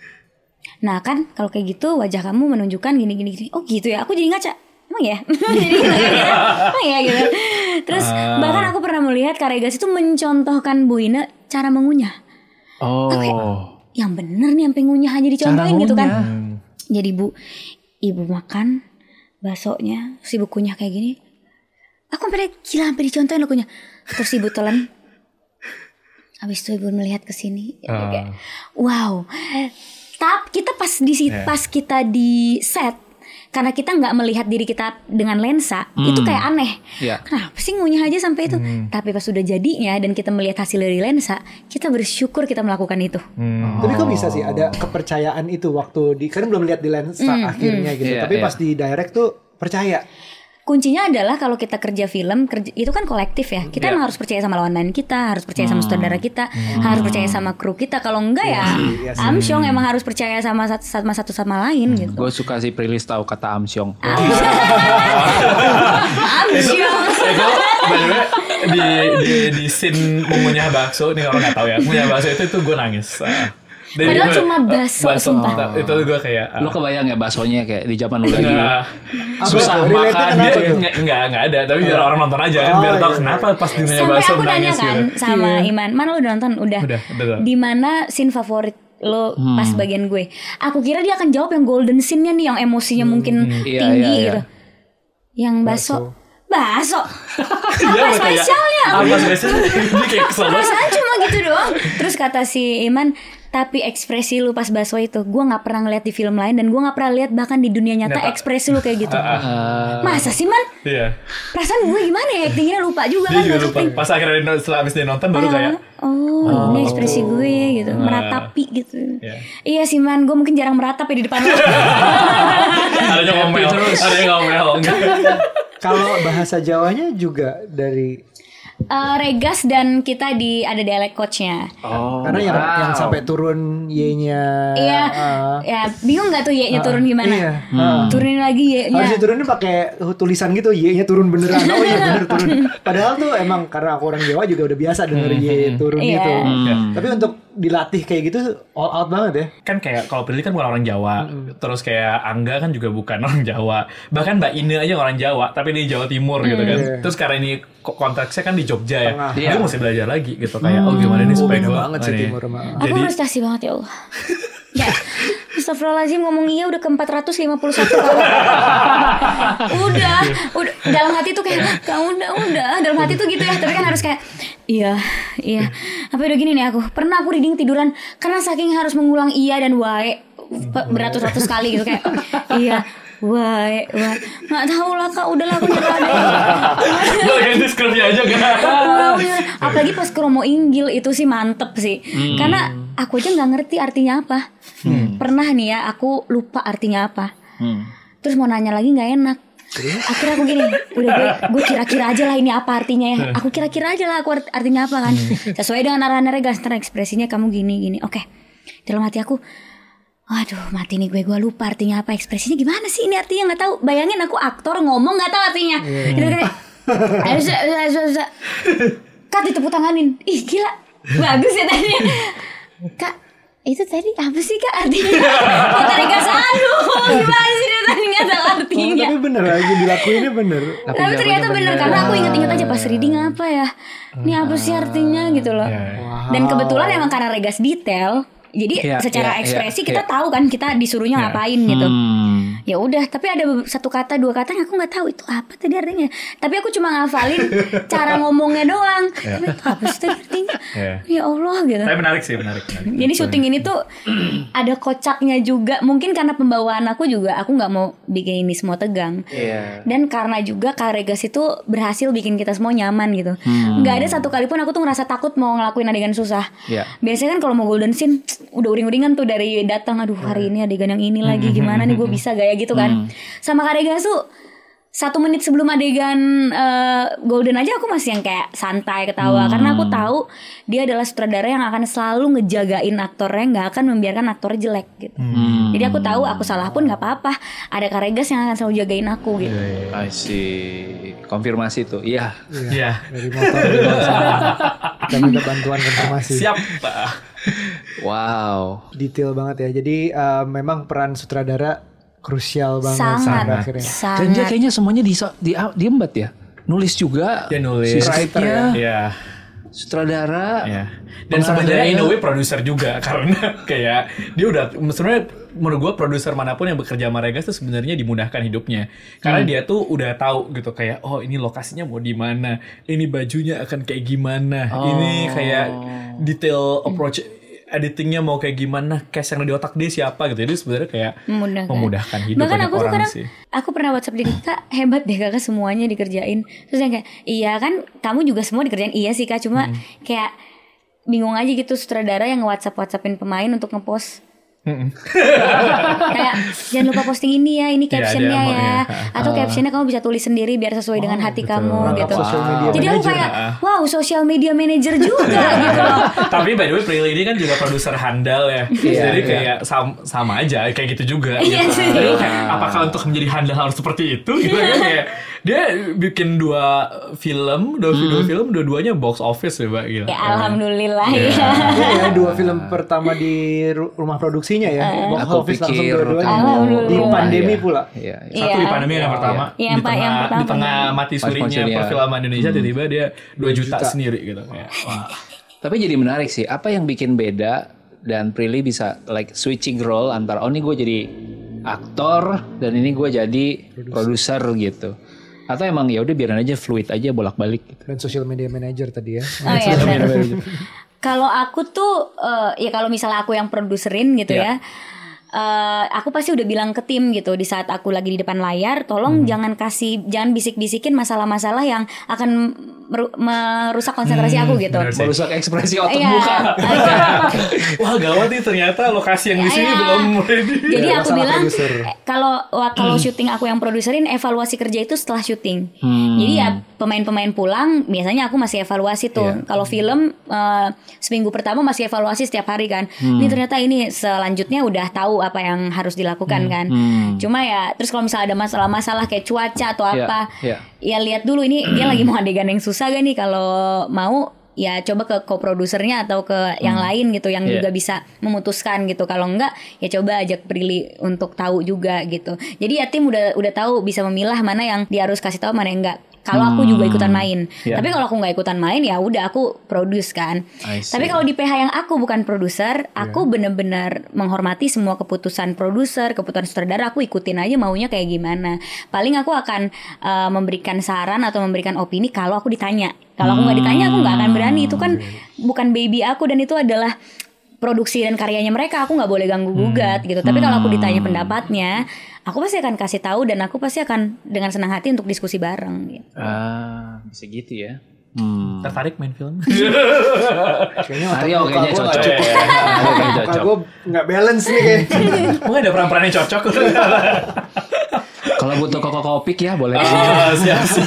Nah kan kalau kayak gitu wajah kamu menunjukkan gini gini gini. Oh gitu ya. Aku jadi ngaca. Emang ya? Jadi gitu, gitu. Emang ya gitu. Terus Ah. bahkan aku pernah melihat Kak Regas itu mencontohkan Bu Ina cara mengunyah. Oh. Yang bener nih sampai ngunyah aja dicontohin Cara gitu kan. ngunyah. Jadi Bu, ibu makan baksonya, terus ibu kunyah kayak gini. Aku sampai gila sampai dicontohin loh kunyah. Terus ibu telan. Habis itu ibu melihat ke sini. Ah. Kayak, wow. Tapi kita pas di sit- Yeah. pas kita di set karena kita nggak melihat diri kita dengan lensa, itu kayak aneh. Iya. Kenapa sih ngunyah aja sampai itu? Tapi pas sudah jadinya dan kita melihat hasil dari lensa, kita bersyukur kita melakukan itu. Tapi kok bisa sih ada kepercayaan itu waktu di kan belum lihat di lensa akhirnya gitu. Iya, Tapi iya. pas di direct tuh percaya. Kuncinya adalah kalau kita kerja film, kerja, itu kan kolektif ya. Kita Iya. emang harus percaya sama lawan main kita, harus percaya sama sutradara kita, harus percaya sama kru kita. Kalau enggak ya, iya sih. Amsyong emang harus percaya sama satu sama, satu sama lain gitu. Gue suka sih Prilis tahu kata Amsyong. Amsyong. Eh, gue, by the way, di, di, di scene mengunyah bakso, nih orang nggak tahu ya, mengunyah bakso itu tuh gue nangis. Ah. Dari Padahal gue- cuma bakso, sumpah. Itu gue kayak, ah. Lu kebayang ya baksonya kayak di zaman lu lagi Nggak. susah Apa tuh? Relate-nya makan kenapa gitu. tuh? Nggak, nggak, nggak ada, tapi biar orang nonton aja kan, Oh, biar tahu iya. kenapa pas di mengunyah Sampai bakso aku nanya nangis kan gitu. sama Iman, mana lu udah nonton? Udah. Udah, udah, udah. Di mana scene favorit lo pas bagian gue? Aku kira dia akan jawab yang golden scene-nya nih, yang emosinya mungkin Iya, tinggi iya, iya. gitu. Yang bakso. Bakso. Iya, Apa kayak, spesialnya? Apa spesialnya? Dia kayak kesel banget. Perasaan cuma gitu doang. Terus kata si Iman, tapi ekspresi lu pas bakso itu gue nggak pernah ngeliat di film lain dan gue nggak pernah lihat bahkan di dunia nyata Nyata. ekspresi lu kayak gitu. Eh, Masa sih Man? Iya. Perasaan gue gimana ya actingnya lupa juga Dia kan juga pas lupa. acting. Pas akhirnya setelah abis dia nonton baru kayak, Oh, ini ekspresi gue gitu, meratapi gitu. Iya. Iya sih Man, gue mungkin jarang meratapi di depan lu. ada yang ngomel, ada yang ngomel. Kalau bahasa Jawanya juga dari Uh, Regas dan kita di ada dialek coachnya. Oh, karena yang wow. yang sampai turun Y-nya. Iya, uh, ya bingung nggak tuh Y-nya turun gimana? Iya. Hmm. Turunin lagi Y-nya. Harus diturunin pakai tulisan gitu, Y-nya turun beneran. Oh iya bener turun. Padahal tuh emang karena aku orang Jawa juga udah biasa denger Y turun Iya. gitu. Hmm. Tapi untuk dilatih kayak gitu all out banget ya. Kan kayak kalau Prilly kan bukan orang Jawa, terus kayak Angga kan juga bukan orang Jawa, bahkan Mbak Ine aja orang Jawa, tapi di Jawa Timur gitu kan. Iya. Terus karena ini ko- konteksnya kan di Jogja ya, Tengah. dia mesti belajar lagi gitu kayak oh gimana nih supaya beda gua banget sih ini. Timur sama. Aku Jadi frustasi banget ya Allah. Ya, astagfirullahaladzim ngomong iya udah ke empat ratus lima puluh satu kali. Udah, udah dalam hati tuh kayak kamu udah, udah dalam hati tuh gitu ya. Tapi kan harus kayak iya, iya. Apa udah gini nih aku. Pernah aku reading tiduran karena saking harus mengulang iya dan wae beratus-ratus kali gitu kayak iya. Wah, wah, nggak tahu lah kak, udahlah aku nyerah deh. Gue ganti skripnya aja kan. Apalagi pas ke Romo Inggil itu sih mantep sih, Hmm. karena aku aja nggak ngerti artinya apa. Hmm. Pernah nih ya, aku lupa artinya apa. Hmm. Terus mau nanya lagi nggak enak. Akhirnya aku gini, udah gue, gue kira-kira aja lah ini apa artinya ya. Aku kira-kira aja lah aku art- artinya apa kan. Sesuai dengan arahan Regas, ntar ekspresinya kamu gini gini. Oke, dalam hati aku. Waduh, mati nih gue, gue lupa artinya apa, ekspresinya gimana sih ini artinya nggak tahu. Bayangin aku aktor ngomong nggak tahu artinya. Gitu kayak, ayo, ayo, ayo, ayo. Kak ditepuk tanganin, ih gila, bagus ya tadi. Kak, itu tadi apa sih kak artinya? Kata Regas, aduh, gimana sih dia tadi nggak tahu Oh, artinya. tapi bener lagi dilakuinnya bener. Tapi ternyata bener karena aku inget-inget aja pas reading apa ya, ini apa sih artinya gitu loh. Dan kebetulan emang karena Regas detail. Jadi Iya, secara iya, ekspresi iya, kita iya. tahu kan kita disuruhnya ngapain gitu. Hmm. Ya udah, tapi ada be- satu kata dua kata yang aku nggak tahu itu apa tadi artinya. Tapi aku cuma ngafalin cara ngomongnya doang. Tapi itu apa sih tadi artinya? Iya. Ya Allah gitu. Tapi menarik sih, menarik. menarik. Jadi syuting ini tuh ada kocaknya juga. Mungkin karena pembawaan aku juga aku nggak mau bikin ini semua tegang. Iya. Dan karena juga Kak Regas itu berhasil bikin kita semua nyaman gitu. Nggak ada satu kali pun aku tuh ngerasa takut mau ngelakuin adegan susah. Iya. Biasanya kan kalau mau golden scene udah uring-uringan tuh dari datang, aduh hari ini adegan yang ini lagi gimana nih gue bisa gaya gitu kan. Sama Kak Regas tuh satu menit sebelum adegan uh, golden aja aku masih yang kayak santai ketawa karena aku tahu dia adalah sutradara yang akan selalu ngejagain aktornya, nggak akan membiarkan aktornya jelek gitu. Jadi aku tahu aku salah pun nggak apa-apa, ada Kak Regas yang akan selalu jagain aku gitu. I see. Konfirmasi tuh. Iya. Iya. Dari motor juga sama. Kita minta bantuan konfirmasi. Siap. Wow. Detail banget ya. Jadi uh, memang peran sutradara krusial banget Sangat, sampai akhirnya. Dan dia sangat. kayaknya semuanya di di diembat ya. Nulis juga. Dia nulis. Si skripnya, Iya. sutradara. Iya. Dan sebenarnya in a way produser juga karena kayak dia udah sebenarnya menurut gue produser manapun yang bekerja sama Regas tuh sebenarnya dimudahkan hidupnya karena dia tuh udah tahu gitu kayak oh ini lokasinya mau di mana, ini bajunya akan kayak gimana, ini kayak detail approach editingnya mau kayak gimana, cast yang ada di otak dia siapa gitu. Jadi sebenarnya kayak memudahkan, memudahkan hidup bahkan banyak aku tuh orang kadang sih. aku pernah WhatsApp dia, kak hebat deh kakak semuanya dikerjain. Terus yang kayak iya kan kamu juga semua dikerjain. Iya sih kak, cuma kayak bingung aja gitu sutradara yang nge-WhatsApp WhatsAppin pemain untuk ngepost. Kayak jangan lupa posting ini ya, ini Iya, captionnya dia mau, ya, ya. atau captionnya kamu bisa tulis sendiri biar sesuai dengan hati kamu gitu. Social media Jadi aku manager. kayak wow social media manager juga gitu loh. Tapi by the way Prilly ini kan juga produser handal ya. Jadi kayak sam- sama aja kayak gitu juga. Iya gitu. sih. Jadi kayak apakah untuk menjadi handal harus seperti itu? Gitu kan kayak dia bikin dua film, dua video film, dua-duanya box office ya, Mbak. Gitu. Ya alhamdulillah ya. Iya ya, dua film pertama di ru- rumah produksinya ya. Box Aku office langsung pikir dua-duanya. Alhamdulillah. Di pandemi Iya. pula. Iya. iya. Satu Iya. di pandemi yang pertama, Iya, di Pak, tengah yang pertama. di tengah mati surinya surinya. perfilman Indonesia tiba-tiba dia dua juta, juta. sendiri gitu kayak. Wah. Tapi jadi menarik sih. Apa yang bikin beda dan Prilly bisa like switching role antara oh ini gue jadi aktor dan ini gue jadi produser gitu. Atau emang ya udah biarin aja fluid aja bolak-balik gitu. Dan social media manager tadi ya. Oh iya benar. Kalau aku tuh eh, ya kalau misalnya aku yang produserin gitu ya. eh, aku pasti udah bilang ke tim gitu di saat aku lagi di depan layar, tolong jangan kasih jangan bisik-bisikin masalah-masalah yang akan meru- merusak konsentrasi aku gitu. bener sih. Merusak ekspresi otot Iya. muka. Wah gawat nih ternyata lokasi yang di sini Iya. belum ready. Jadi Ya, aku masalah bilang produser. eh, kalau wah, kalau syuting aku yang produserin, evaluasi kerja itu setelah syuting. Jadi ya pemain-pemain pulang biasanya aku masih evaluasi tuh. Kalau film eh, seminggu pertama masih evaluasi setiap hari kan. Ini ternyata ini selanjutnya udah tahu apa yang harus dilakukan kan. Cuma ya terus kalau misalnya ada masalah-masalah kayak cuaca atau Iya, apa, iya. ya lihat dulu ini dia lagi mau adegan yang susah gak nih, kalau mau ya coba ke co-produsernya atau ke yang lain gitu yang Iya. juga bisa memutuskan gitu. Kalau enggak ya coba ajak Prilly untuk tahu juga gitu. Jadi ya tim udah udah tahu, bisa memilah mana yang dia harus kasih tahu, mana yang enggak. Kalau aku juga ikutan main. Iya. Tapi kalau aku nggak ikutan main ya udah aku produce kan. I see. Tapi kalau di P H yang aku bukan produser, aku bener-bener menghormati semua keputusan produser, keputusan sutradara. Aku ikutin aja maunya kayak gimana. Paling aku akan uh, memberikan saran atau memberikan opini kalau aku ditanya. Kalau aku nggak ditanya aku nggak akan berani. Itu kan bukan baby aku dan itu adalah produksi dan karyanya mereka. Aku nggak boleh ganggu gugat gitu. Tapi kalau aku ditanya pendapatnya, aku pasti akan kasih tahu dan aku pasti akan dengan senang hati untuk diskusi bareng gitu. Ah, bisa gitu ya. Hmm. Tertarik main film? Kayaknya otak Aryo muka kayaknya gua nggak cocok. cukup. Aryo kayaknya Muka cocok. gue nggak balance nih kayaknya. Mungkin ada peran-peran yang cocok. Kalau butuh kokopik ya boleh. Ah, siap, siap.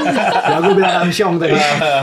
Ya gue bilang Amsyong tadi.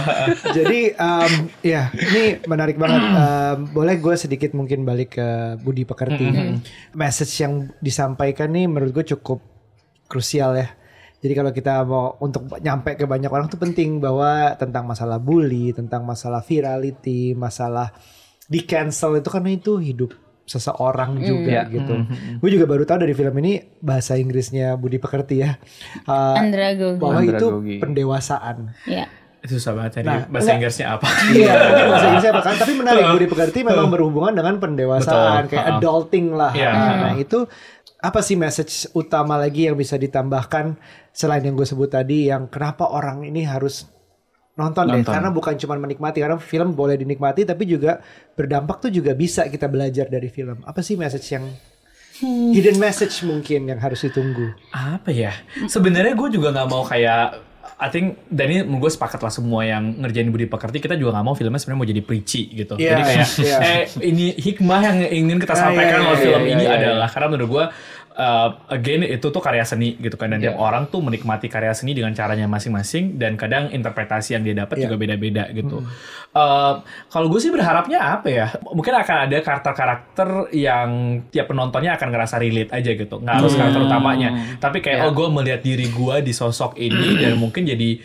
Jadi um, ya ini menarik banget. Um, boleh gue sedikit mungkin balik ke Budi Pekerti. Message yang disampaikan nih menurut gue cukup krusial ya. Jadi kalau kita mau untuk nyampe ke banyak orang tuh penting bahwa tentang masalah bully, tentang masalah virality, masalah di cancel itu kan itu hidup seseorang juga Mm. gitu. Gue juga baru tahu dari film ini bahasa Inggrisnya Budi Pekerti ya. Uh, Andragogi. bahwa itu Andragogi. pendewasaan. Ya. Itu susah banget tadi. Nah, Bahasa enggak. Inggrisnya apa? Iya, mungkin bahasa Inggrisnya apa kan? Tapi menarik, Budi Pekerti memang berhubungan dengan pendewasaan, Betul. kayak Uh-uh. adulting lah. Iya. Nah itu apa sih message utama lagi yang bisa ditambahkan selain yang gue sebut tadi, yang kenapa orang ini harus nonton, deh? Nonton. Karena bukan cuma menikmati, karena film boleh dinikmati, tapi juga berdampak tuh juga bisa kita belajar dari film. Apa sih message yang hidden message mungkin yang harus ditunggu? Apa ya? Sebenarnya gue juga nggak mau kayak I think dan ini gue sepakat lah semua yang ngerjain Budi Pekerti, kita juga nggak mau filmnya sebenarnya mau jadi preachy gitu. Iya, Jadi kayak iya. eh ini hikmah yang ingin kita Ah, sampaikan iya, lewat iya, film iya, ini iya, adalah karena menurut gue uh, again itu tuh karya seni gitu kan, dan Iya. tiap orang tuh menikmati karya seni dengan caranya masing-masing dan kadang interpretasi yang dia dapat Iya. juga beda-beda gitu. Uh, kalau gue sih berharapnya apa ya? Mungkin akan ada karakter-karakter yang tiap penontonnya akan ngerasa relate aja gitu. Nggak harus karakter utamanya, tapi kayak Iya. oh gue melihat diri gue di sosok ini dan mungkin jadi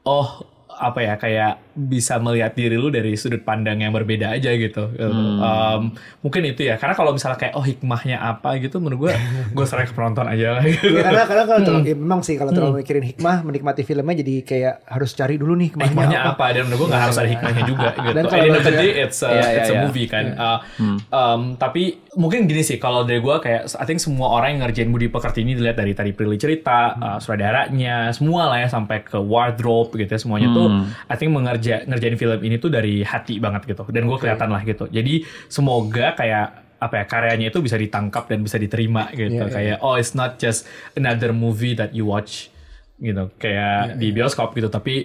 oh apa ya, kayak bisa melihat diri lu dari sudut pandang yang berbeda aja gitu. Hmm. Um, mungkin itu ya. Karena kalau misalnya kayak oh hikmahnya apa gitu, menurut gue gue sering ke penonton aja lah gitu. Ya, karena karena kalau terlalu, ya, memang sih kalau terlalu mikirin hikmah, menikmati filmnya jadi kayak harus cari dulu nih hikmahnya, Hikmahnya apa. apa? Dan menurut gue nggak harus ada hikmahnya juga gitu. Dan At kalau the end of the dia- day it's a, Iya, iya, it's a iya. movie kan. Uh, um, tapi mungkin gini sih, kalau dari gue kayak I think semua orang yang ngerjain Budi Pekerti ini dilihat dari tadi Prilly cerita, uh, sutradaranya, semua lah ya, sampai ke wardrobe gitu ya, semuanya tuh I think mengerja ngerjain film ini tuh dari hati banget gitu. Dan gue kelihatan lah gitu. Jadi semoga kayak apa ya, karyanya itu bisa ditangkap dan bisa diterima gitu. Iya, iya. Kayak oh it's not just another movie that you watch gitu kayak di bioskop gitu, tapi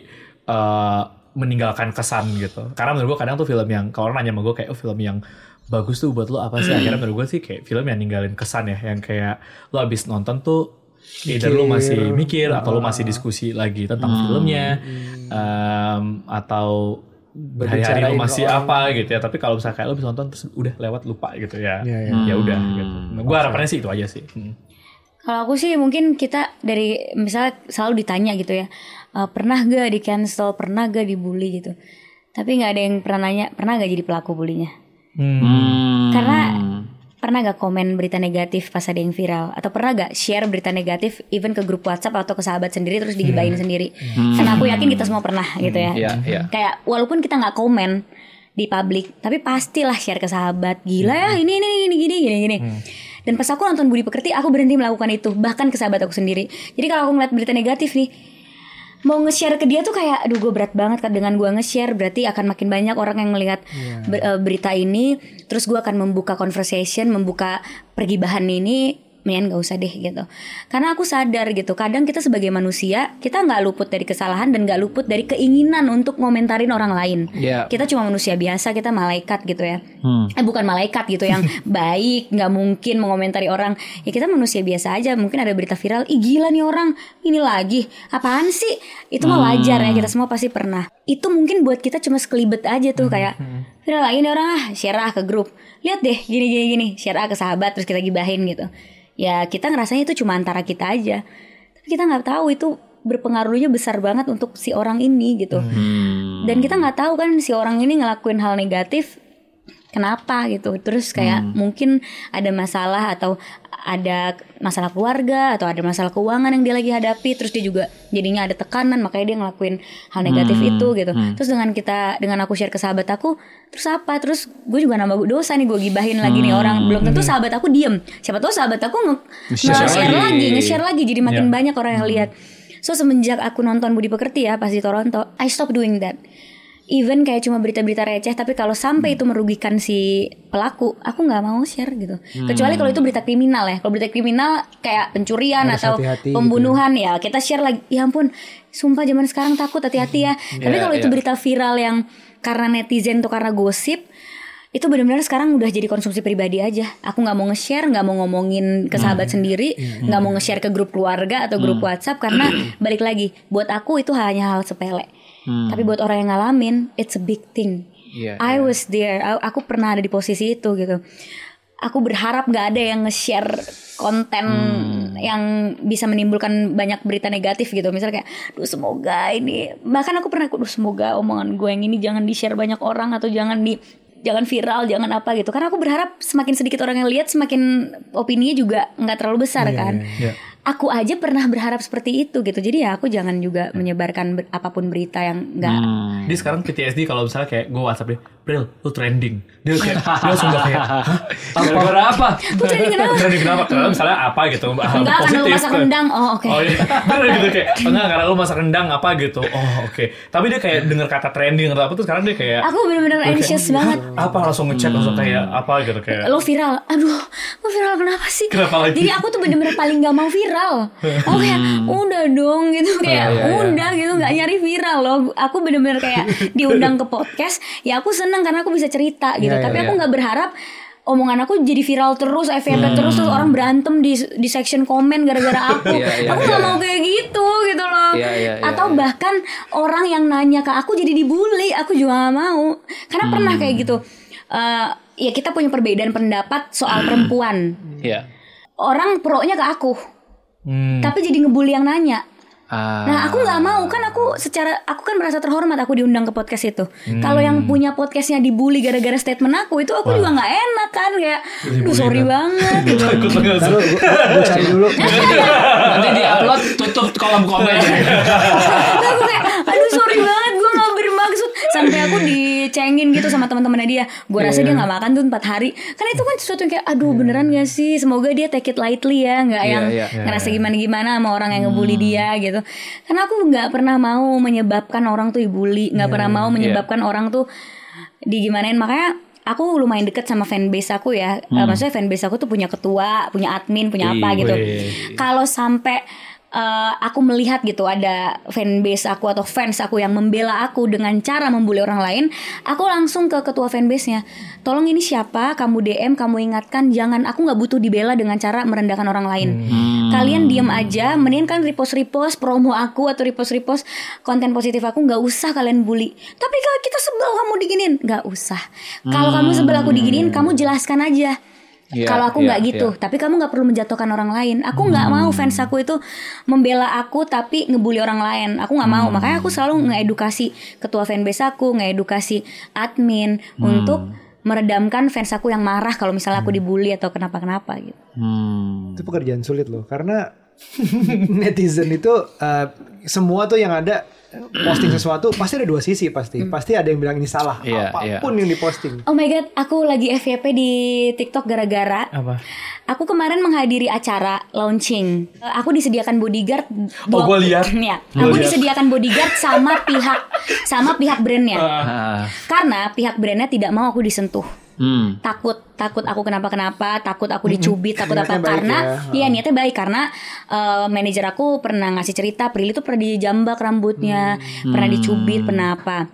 uh, meninggalkan kesan gitu. Karena menurut gue kadang tuh film yang kalau orang nanya sama gue kayak oh film yang bagus tuh buat lo apa sih, akhirnya menurut gue sih kayak film yang ninggalin kesan ya, yang kayak lo abis nonton tuh either lo masih mikir atau lo masih diskusi lagi tentang filmnya, um, atau berhari-hari lo Berbicarain masih ke apa gitu ya. Tapi kalau misalnya kayak lo bisa nonton terus udah lewat lupa gitu ya, Iya, iya. ya udah gitu. Gue harapannya sih itu aja sih. Hmm. Kalau aku sih mungkin kita dari misalnya selalu ditanya gitu ya, e, pernah gak di cancel, pernah gak dibully gitu. Tapi nggak ada yang pernah nanya, pernah gak jadi pelaku bulinya. Hmm. Karena pernah gak komen berita negatif pas ada yang viral, atau pernah gak share berita negatif even ke grup WhatsApp atau ke sahabat sendiri terus digibahin sendiri. Karena aku yakin kita semua pernah gitu ya. Iya, iya. Kayak walaupun kita nggak komen di publik, tapi pastilah share ke sahabat. Gila ya ini ini ini gini gini gini. Dan pas aku nonton Budi Pekerti, aku berhenti melakukan itu, bahkan ke sahabat aku sendiri. Jadi kalau aku ngeliat berita negatif nih, mau nge-share ke dia tuh kayak aduh gue berat banget kan, dengan gue nge-share berarti akan makin banyak orang yang melihat ber- uh, berita ini, terus gue akan membuka conversation, membuka pergibahan ini men gak usah deh gitu. Karena aku sadar gitu, kadang kita sebagai manusia kita nggak luput dari kesalahan dan nggak luput dari keinginan untuk ngomentarin orang lain. Yeah. Kita cuma manusia biasa, kita malaikat gitu ya. Hmm. Eh bukan malaikat gitu yang baik, nggak mungkin mengomentari orang. Ya kita manusia biasa aja. Mungkin ada berita viral, ih gila nih orang ini lagi, apaan sih? Itu mah wajar ya, kita semua pasti pernah. Itu mungkin buat kita cuma sekelibet aja tuh kayak viral lagi nih orang ah, share ah ke grup. Lihat deh gini gini gini, share ah ke sahabat terus kita gibahin gitu. Ya kita ngerasanya itu cuma antara kita aja, tapi kita nggak tahu itu berpengaruhnya besar banget untuk si orang ini gitu. Hmm. Dan kita nggak tahu kan si orang ini ngelakuin hal negatif kenapa gitu. Terus kayak hmm. mungkin ada masalah atau ada masalah keluarga atau ada masalah keuangan yang dia lagi hadapi, terus dia juga jadinya ada tekanan makanya dia ngelakuin hal negatif hmm. itu gitu. Hmm. Terus dengan kita dengan aku share ke sahabat aku, terus apa? Terus gue juga nambah dosa nih, gue gibahin lagi hmm. nih orang. Belum tentu sahabat aku diem, siapa tahu sahabat aku nge-share nge lagi, nge-share lagi jadi makin yeah. banyak orang yang lihat. So semenjak aku nonton Budi Pekerti ya pas di Toronto, I stop doing that. Even kayak cuma berita-berita receh, tapi kalau sampai itu merugikan si pelaku, aku nggak mau share gitu. Hmm. Kecuali kalau itu berita kriminal ya. Kalau berita kriminal kayak pencurian harus atau hati-hati pembunuhan gitu ya, kita share lagi. Ya ampun, sumpah zaman sekarang takut, hati-hati ya. Hmm. Tapi yeah, kalau yeah. itu berita viral yang karena netizen atau karena gosip, itu benar-benar sekarang udah jadi konsumsi pribadi aja. Aku nggak mau nge-share, nggak mau ngomongin ke sahabat hmm. sendiri, nggak hmm. mau nge-share ke grup keluarga atau grup hmm. WhatsApp karena balik lagi, buat aku itu hanya hal sepele. Hmm. Tapi buat orang yang ngalamin, it's a big thing. Yeah, I yeah. was there. Aku pernah ada di posisi itu gitu. Aku berharap nggak ada yang nge-share konten hmm. yang bisa menimbulkan banyak berita negatif gitu. Misalnya kayak, duh semoga ini. Bahkan aku pernah, duh semoga omongan gue yang ini jangan di-share banyak orang atau jangan di jangan viral, jangan apa gitu. Karena aku berharap semakin sedikit orang yang lihat, semakin opininya juga nggak terlalu besar yeah, kan. Yeah, yeah. Aku aja pernah berharap seperti itu gitu. Jadi ya aku jangan juga menyebarkan ber- apapun berita yang nggak. Hmm. Dia sekarang P T S D kalau misalnya kayak gue WhatsApp dia, Bril, lu trending. Dia kayak dia langsung gak kayak, gara-gara apa? Lu trending kenapa? Trending kenapa? Karena misalnya apa gitu, hal enggak, positif. karena lu masak rendang. Oh oke. Okay. Oh iya. Bener gitu kayak, enggak karena lu masak rendang apa gitu. Oh oke. Okay. Tapi dia kayak denger kata trending atau apa tuh sekarang dia kayak. Aku bener-bener anxious kayak, banget. Apa langsung ngecek hmm. langsung kayak apa gitu kayak. Lo viral. Aduh, lo viral kenapa sih? Kenapa lagi? Jadi aku tuh bener-bener paling gak mau viral. Aku kayak udah dong gitu kayak oh, iya, iya. udah gitu nggak nyari viral loh. Aku bener-bener kayak diundang ke podcast. Ya aku seneng karena aku bisa cerita gitu. Yeah, Tapi yeah, aku nggak yeah. berharap omongan aku jadi viral terus, F Y P hmm. terus terus orang berantem di di section komen gara-gara aku. yeah, yeah, aku nggak yeah, mau kayak gitu gitu loh. Yeah, yeah, yeah, Atau yeah. bahkan orang yang nanya ke aku jadi dibully, aku juga nggak mau. Karena hmm. pernah kayak gitu. Uh, ya kita punya perbedaan pendapat soal perempuan. Yeah. Orang pro-nya ke aku. Hmm. Tapi jadi ngebully yang nanya. Ah. Nah aku nggak mau kan, aku secara aku kan merasa terhormat aku diundang ke podcast itu. Hmm. Kalau yang punya podcastnya dibully gara-gara statement aku itu aku Wah. juga nggak enak kan kayak, duh sorry banget. Taruh gue cari dulu. Nanti di upload tutup kolom komen. Nah, aku kayak, aduh sorry banget gue nggak bermaksud. Sampai aku dicengin gitu sama teman-temannya dia. Gue rasa yeah. dia nggak makan tuh empat hari. Kan itu kan sesuatu yang kayak, aduh beneran gak sih? Semoga dia take it lightly ya, nggak yeah, yang yeah, yeah, ngerasa yeah. gimana-gimana sama orang yang ngebully hmm. dia gitu. Karena aku nggak pernah mau menyebabkan orang tuh dibully, nggak yeah, pernah mau menyebabkan yeah. orang tuh digimanain. Makanya aku lumayan deket sama fanbase aku ya. Hmm. Uh, maksudnya fanbase aku tuh punya ketua, punya admin, punya apa gitu. Kalau sampai Uh, aku melihat gitu ada fanbase aku atau fans aku yang membela aku dengan cara membuli orang lain, aku langsung ke ketua fanbase-nya. Tolong ini siapa, kamu D M, kamu ingatkan, jangan, aku nggak butuh dibela dengan cara merendahkan orang lain. Hmm. Kalian diam aja, mending kan repost-repost promo aku atau repost-repost konten positif aku, nggak usah kalian bully. Tapi kalau kita sebel kamu diginin, nggak usah. Kalau hmm. kamu sebel aku diginin, kamu jelaskan aja. Yeah, kalau aku nggak yeah, gitu, yeah. tapi kamu nggak perlu menjatuhkan orang lain. Aku nggak hmm. mau fans aku itu membela aku tapi ngebully orang lain. Aku nggak mau. Hmm. Makanya aku selalu ngeedukasi ketua fanbase aku, ngeedukasi admin hmm. untuk meredamkan fans aku yang marah kalau misalnya aku dibully atau kenapa-kenapa gitu. Hmm. Itu pekerjaan sulit loh, karena netizen itu uh, semua tuh yang ada posting sesuatu pasti ada dua sisi pasti. Hmm. Pasti ada yang bilang ini salah yeah, apapun yeah. yang diposting. Oh my god, aku lagi F Y P di TikTok gara-gara apa? Aku kemarin menghadiri acara launching. Aku disediakan bodyguard. Oh, gue lihat. Ya, aku liat. disediakan bodyguard sama pihak sama pihak brandnya. Uh. Karena pihak brandnya tidak mau aku disentuh. Hmm. Takut takut aku kenapa-kenapa, takut aku dicubit, takut apa Niatnya baik karena ya. iya niatnya baik karena uh, manajer aku pernah ngasih cerita Prilly tuh pernah dijambak rambutnya, pernah dicubit, pernah apa.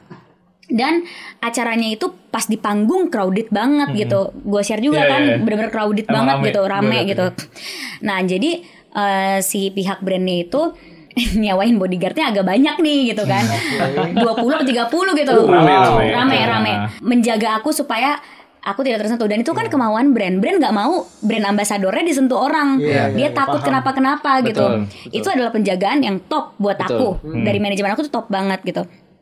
Dan acaranya itu pas di panggung crowded banget hmm. gitu. Gue share juga yeah, kan yeah. bener-bener crowded Emang banget rame. gitu, rame Gua gitu. Nah jadi uh, si pihak brandnya itu nyawain bodyguardnya agak banyak nih gitu kan, dua puluh atau tiga puluh gitu. Rame, rame. rame, rame. Menjaga aku supaya aku tidak tersentuh. Dan itu kan kemauan brand. Brand gak mau brand ambasadornya disentuh orang. Yeah, Dia yeah, takut paham. kenapa-kenapa gitu. Betul, Itu adalah penjagaan yang top buat Betul. aku. Dari manajemen aku tuh top banget gitu.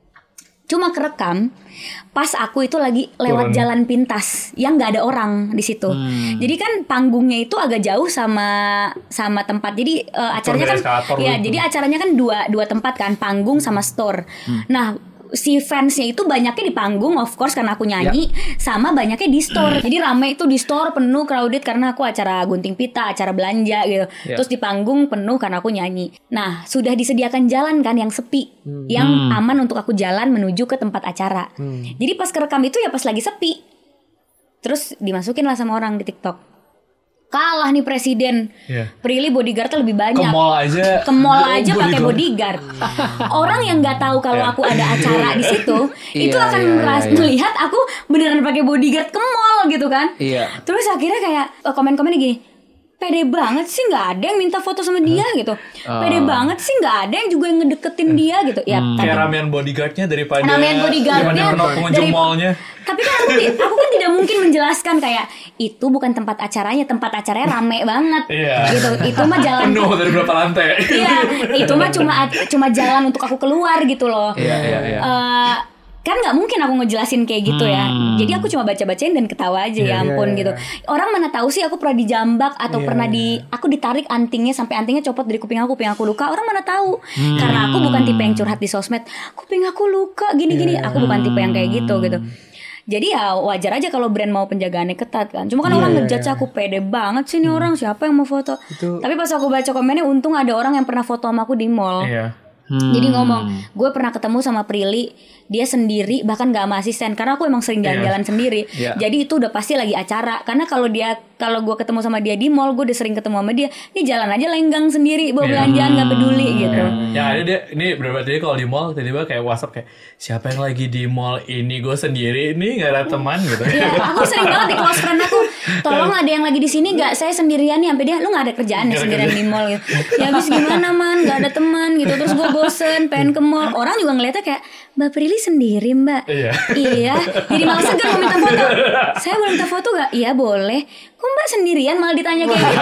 Cuma kerekam pas aku itu lagi lewat Turun. jalan pintas yang nggak ada orang di situ. Hmm. Jadi kan panggungnya itu agak jauh sama sama tempat. Jadi uh, acaranya kan eskalator ya, gitu. jadi acaranya kan dua dua tempat kan, panggung sama store. Hmm. Nah, si fansnya itu banyaknya di panggung, of course karena aku nyanyi, sama banyaknya di store. Jadi rame itu di store penuh crowded karena aku acara gunting pita, acara belanja gitu. Ya. Terus di panggung penuh karena aku nyanyi. Nah, sudah disediakan jalan kan yang sepi, yang aman untuk aku jalan menuju ke tempat acara. Jadi pas kerekam itu ya pas lagi sepi. Terus dimasukin lah sama orang di TikTok. Kalah nih presiden. Iya. Prilly bodyguardnya lebih banyak. Ke mall aja. Ke mall aja pakai bodyguard. bodyguard. Orang yang nggak tahu kalau aku ada acara di situ, itu Iya, akan iya, meras- iya. melihat aku beneran pakai bodyguard ke mall gitu kan. Iya. Terus akhirnya kayak oh, komen-komennya gini, pede banget sih nggak ada yang minta foto sama dia gitu. Pede banget sih nggak ada yang juga yang ngedeketin dia gitu. Ya, Kayak tapi- ramean bodyguardnya daripada Ramean bodyguardnya daripada pengunjung dari- mallnya. Tapi kan aku, ti- aku kan tidak mungkin menjelaskan kayak itu bukan tempat acaranya, tempat acaranya rame banget. Iya. Gitu. Itu mah jalan Penuh dari berapa lantai. Iya, itu mah cuma cuma jalan untuk aku keluar gitu loh. Iya, iya, iya. Eh, kan nggak mungkin aku ngejelasin kayak gitu ya. Jadi aku cuma baca-bacain dan ketawa aja ya ampun iya, gitu. Orang mana tahu sih aku pernah dijambak atau Iya, pernah di aku ditarik antingnya sampai antingnya copot dari kuping aku, kuping aku luka. Orang mana tahu. Karena aku bukan tipe yang curhat di sosmed. Kuping aku luka gini-gini. Aku bukan tipe yang kayak gitu gitu. Jadi ya wajar aja kalau brand mau penjagaannya ketat kan. Cuma kan Iya, orang iya, ngejudge aku pede banget sih nih orang, siapa yang mau foto. Itu- Tapi pas aku baca komennya untung ada orang yang pernah foto sama aku di mall. Iya. Jadi ngomong, gue pernah ketemu sama Prilly, dia sendiri bahkan gak sama asisten karena aku emang sering jalan-jalan sendiri. Iya. Jadi itu udah pasti lagi acara. Karena kalau dia kalau gue ketemu sama dia di mall, gue udah sering ketemu sama dia. Ini jalan aja lenggang sendiri, bawa Iya. belanjaan gak peduli gitu. Yang ada dia ini berarti dia kalau di mall tiba-tiba kayak WhatsApp kayak siapa yang lagi di mall ini, gue sendiri ini nggak ada teman gitu. Iya, aku sering banget di close friend aku, tolong ada yang lagi di sini gak? Saya sendirian nih, sampai dia lu nggak ada kerjaan ya sendirian di mall gitu. Ya habis gimana man, nggak ada teman gitu. Terus gue bosen, pengen ke mall. Orang juga ngeliatnya kayak Mbak Prilly sendiri mbak. Iya. Iya. Jadi malah segan mau minta foto. Saya boleh minta foto gak? Iya boleh. Kok mbak sendirian malah ditanya kayak gitu.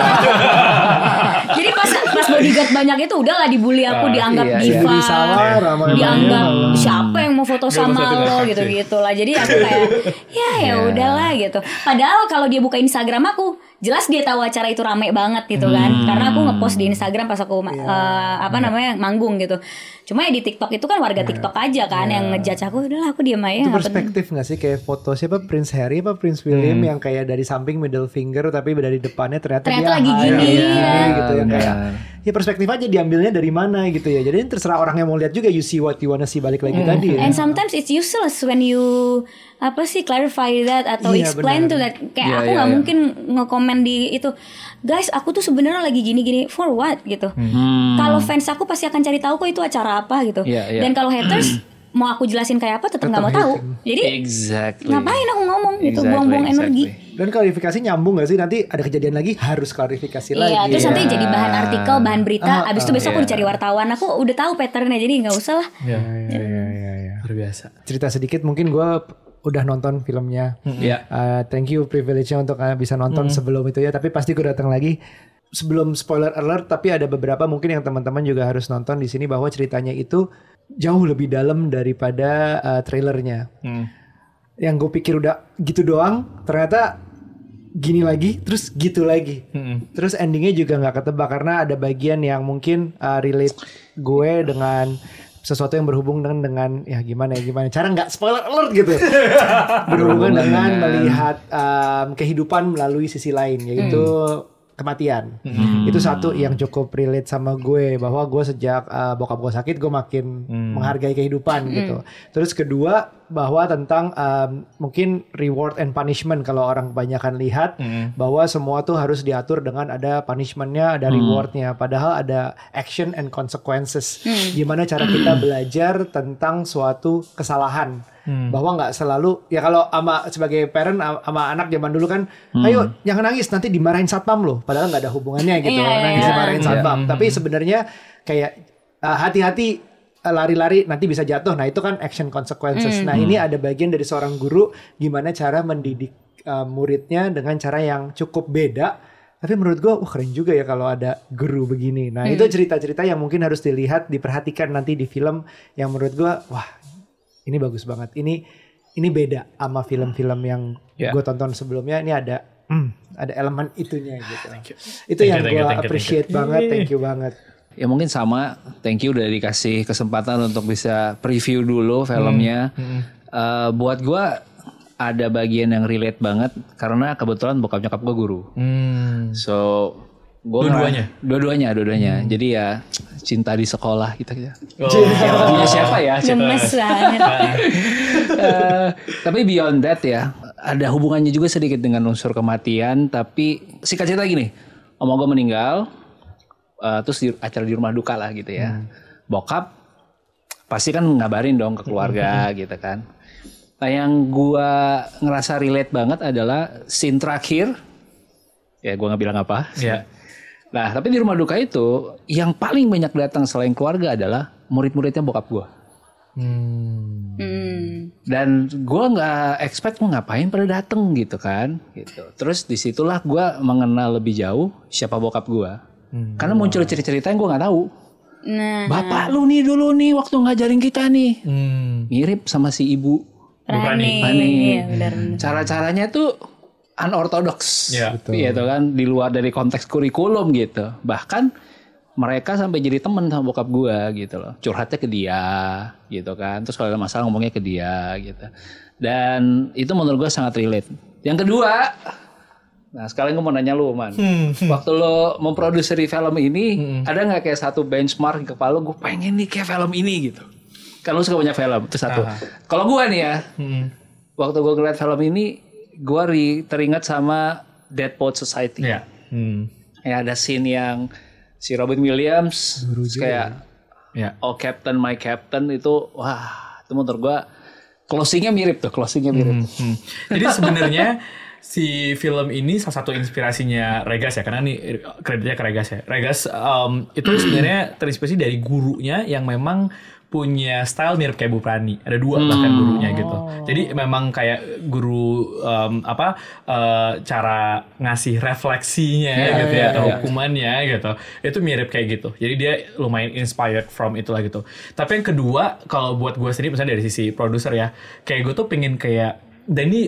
Jadi pas pas bodyguard banyak itu udahlah dibully aku, dianggap iya, iya. diva, Jadi salah, ramai-ramai. dianggap siapa yang mau foto Gak sama usah terima lo kasih. gitu-gitu lah. Jadi aku kayak ya ya udahlah gitu. Padahal kalau dia buka Instagram aku, jelas dia tahu acara itu rame banget gitu kan. Karena aku ngepost di Instagram pas aku eh, apa namanya manggung gitu. Cuma ya di TikTok itu kan warga TikTok aja kan yang ngejudge aku, udahlah aku diam aja. Itu nggak penting. perspektif gak sih kayak foto siapa Prince Harry apa Prince William yang kayak dari samping middle finger tapi dari depannya ternyata, Ternyata dia lagi high, gini, gini, iya. gitu yang Benar. kayak ya perspektif aja diambilnya dari mana gitu ya. Jadi terserah orang yang mau lihat juga, you see what you wanna see, balik lagi tadi ya. And sometimes it's useless when you apa sih clarify that atau Iya, explain benar. to that. Kayak Iya, aku iya, nggak iya. mungkin ngekomen di itu. Guys, aku tuh sebenarnya lagi gini-gini for what gitu. Hmm. Kalau fans aku pasti akan cari tahu kok itu acara apa gitu. Iya, iya. Dan kalau haters mau aku jelasin kayak apa tetap nggak mau tahu. Jadi Exactly. ngapain aku ngomong gitu, Exactly, buang-buang energi. exactly. Dan klarifikasi nyambung gak sih, nanti ada kejadian lagi harus klarifikasi lagi. Iya, terus ya. nanti jadi bahan artikel, bahan berita. Ah, Abis itu ah, besok aku iya. dicari wartawan. Aku udah tahu patternnya, jadi nggak usah lah. Iya. Iya, iya, iya, iya. Luar biasa. Cerita sedikit, mungkin gue udah nonton filmnya. Iya. Uh, thank you privilege-nya untuk uh, bisa nonton sebelum itu ya. Tapi pasti gue datang lagi. Sebelum spoiler alert, tapi ada beberapa mungkin yang teman-teman juga harus nonton di sini bahwa ceritanya itu jauh lebih dalam daripada uh, trailernya. Hmm. Yang gue pikir udah gitu doang, ternyata gini lagi, terus gitu lagi. Hmm. Terus endingnya juga nggak ketebak karena ada bagian yang mungkin uh, relate gue dengan sesuatu yang berhubung dengan dengan ya gimana ya gimana cara nggak spoiler alert gitu berhubungan dengan melihat um, kehidupan melalui sisi lain yaitu kematian. Hmm. Itu satu yang cukup relate sama gue, bahwa gue sejak uh, bokap gue sakit gue makin hmm. menghargai kehidupan hmm. gitu. Terus kedua bahwa tentang um, mungkin reward and punishment, kalau orang kebanyakan lihat hmm. bahwa semua tuh harus diatur dengan ada punishmentnya, ada rewardnya, padahal ada action and consequences. Hmm. Gimana cara kita belajar tentang suatu kesalahan. Hmm. Bahwa nggak selalu ya, kalau ama sebagai parent ama anak zaman dulu kan, hmm. ayo jangan nangis nanti dimarahin satpam loh, padahal nggak ada hubungannya gitu. Yeah, nangis yeah. dimarahin satpam, yeah. tapi sebenarnya kayak uh, hati-hati uh, lari-lari nanti bisa jatuh. Nah itu kan action consequences. Hmm. Nah ini ada bagian dari seorang guru gimana cara mendidik uh, muridnya dengan cara yang cukup beda. Tapi menurut gue, wah keren juga ya kalau ada guru begini. Nah hmm. itu cerita-cerita yang mungkin harus dilihat, diperhatikan nanti di film, yang menurut gue, wah ini bagus banget. Ini ini beda sama film-film yang yeah. gue tonton sebelumnya. Ini ada hmm, ada elemen itunya gitu. Itu thank yang gue appreciate you. banget. Thank you banget. Ya mungkin sama. Thank you udah dikasih kesempatan untuk bisa preview dulu filmnya. Hmm. Hmm. Uh, buat gue ada bagian yang relate banget karena kebetulan bokap nyokap gue guru. Hmm. So Gua dua-duanya, dua-duanya, dua-duanya. Hmm. Jadi ya cinta di sekolah kita gitu. Oh. Punya siapa ya? Gemes banget. uh, tapi beyond that ya, ada hubungannya juga sedikit dengan unsur kematian. Tapi singkat cerita gini, om gue meninggal, uh, terus di, acara di rumah duka lah gitu ya. Hmm. Bokap pasti kan ngabarin dong ke keluarga hmm. gitu kan. Nah yang gue ngerasa relate banget adalah scene terakhir. Ya gue nggak bilang apa. Yeah. Nah, tapi di rumah duka itu yang paling banyak datang selain keluarga adalah murid-muridnya bokap gue. Hmm. Hmm. Dan gue nggak expect mau ngapain pada dateng gitu kan, gitu. Terus disitulah gue mengenal lebih jauh siapa bokap gue. Hmm. Karena muncul cerita-cerita yang gue nggak tahu. Nah. Bapak lu nih dulu nih waktu ngajarin kita nih, hmm. mirip sama si ibu. Rani. Rani. Iya, benar-benar. Cara-caranya tuh unorthodox, ya, gitu kan, di luar dari konteks kurikulum gitu. Bahkan mereka sampai jadi teman sama bokap gue gitu loh, curhatnya ke dia gitu kan. Terus kalau ada masalah ngomongnya ke dia gitu. Dan itu menurut gue sangat relate. Yang kedua, nah sekarang gue mau nanya lu, Man. Hmm. Waktu lo memproduksi film ini, hmm. ada nggak kayak satu benchmark di kepala lo, gue pengen nih kayak film ini gitu. Kan lo suka banyak film, itu satu. Kalau gue nih ya, hmm. waktu gue ngeliat film ini, gue re- teringat sama Dead Poets Society. Ya. Hmm. Ya ada scene yang si Robin Williams kayak ya. Oh Captain My Captain itu, wah itu menurut gue closingnya mirip tuh, closingnya mirip. Hmm. Hmm. Jadi sebenarnya si film ini salah satu inspirasinya Regas ya, karena nih kreditnya ke Regas ya. Regas um, itu sebenarnya terinspirasi dari gurunya yang memang punya style mirip kayak Bu Prani. Ada dua hmm. bahkan gurunya gitu. Jadi memang kayak guru um, apa uh, cara ngasih refleksinya yeah, gitu ya, yeah, atau yeah. hukumannya gitu. Itu mirip kayak gitu. Jadi dia lumayan inspired from itulah gitu. Tapi yang kedua, kalau buat gue sendiri misalnya dari sisi produser ya, kayak gue tuh pengen kayak, dan ini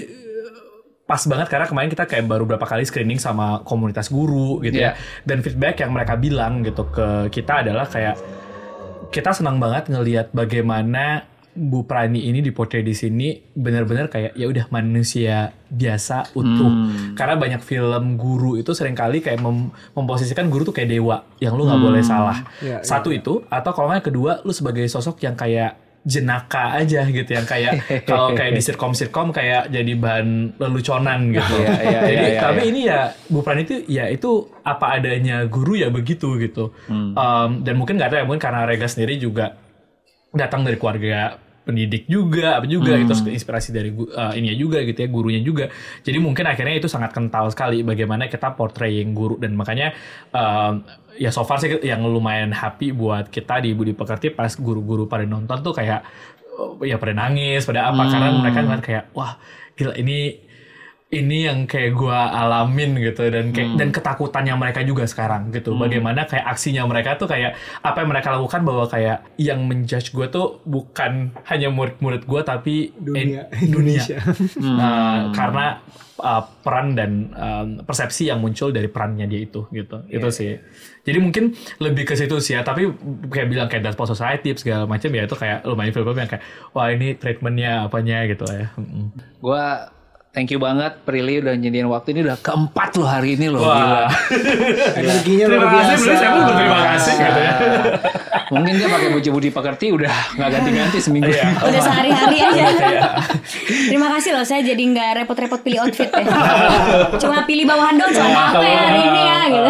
pas banget karena kemarin kita kayak baru berapa kali screening sama komunitas guru gitu yeah. ya. Dan feedback yang mereka bilang gitu ke kita adalah kayak, kita senang banget ngelihat bagaimana Bu Prani ini dipotret di sini benar-benar kayak ya udah manusia biasa utuh. Hmm. Karena banyak film guru itu seringkali kayak mem- memposisikan guru tuh kayak dewa yang lu nggak hmm. boleh salah. Ya, Satu ya, itu atau kalau nggak kedua lu sebagai sosok yang kayak jenaka aja gitu, yang kayak kalau kayak di sitkom-sitkom kayak jadi bahan leluconan gitu. Ya, ya, jadi ya, ya, tapi ya. Ini ya Bu Prani itu ya itu apa adanya guru ya begitu gitu. Hmm. Um, dan mungkin nggak tahu ya, mungkin karena Rega sendiri juga datang dari keluarga pendidik juga, apa juga, hmm. itu inspirasi dari uh, ininya juga gitu ya, gurunya juga. Jadi mungkin akhirnya itu sangat kental sekali bagaimana kita portraying guru, dan makanya um, ya so far sih yang lumayan happy buat kita di Budi Pekerti pas guru-guru pada nonton tuh kayak ya pada nangis, pada apa, hmm. karena mereka ngeliat kayak wah gila ini ini yang kayak gue alamin gitu, dan kayak hmm. dan ketakutannya mereka juga sekarang gitu. Hmm. Bagaimana kayak aksinya mereka tuh kayak apa yang mereka lakukan, bahwa kayak yang menjudge gue tuh bukan hanya murid-murid gue tapi dunia en- Indonesia. Hmm. Nah, karena uh, peran dan um, persepsi yang muncul dari perannya dia itu gitu. Yeah. Itu sih. Jadi mungkin lebih ke situ sih ya, tapi kayak bilang kayak Dead Poets Society segala macam ya, itu kayak lumayan film-film yang kayak wah ini treatmentnya apanya gitu ya. Hmm. Gue thank you banget Prilly udah nyediain waktu. Ini udah keempat loh hari ini loh. Wah. Energinya Terima luar kasih, biasa. Beli. Saya pun berterima kasih gitu ya. Mungkin dia pakai baju budi pekerti udah nggak ganti-ganti seminggu. Udah sehari-hari aja. Terima kasih loh, saya jadi nggak repot-repot pilih outfit ya. Cuma pilih bawahan dong, celana apa ya hari ini ya gitu.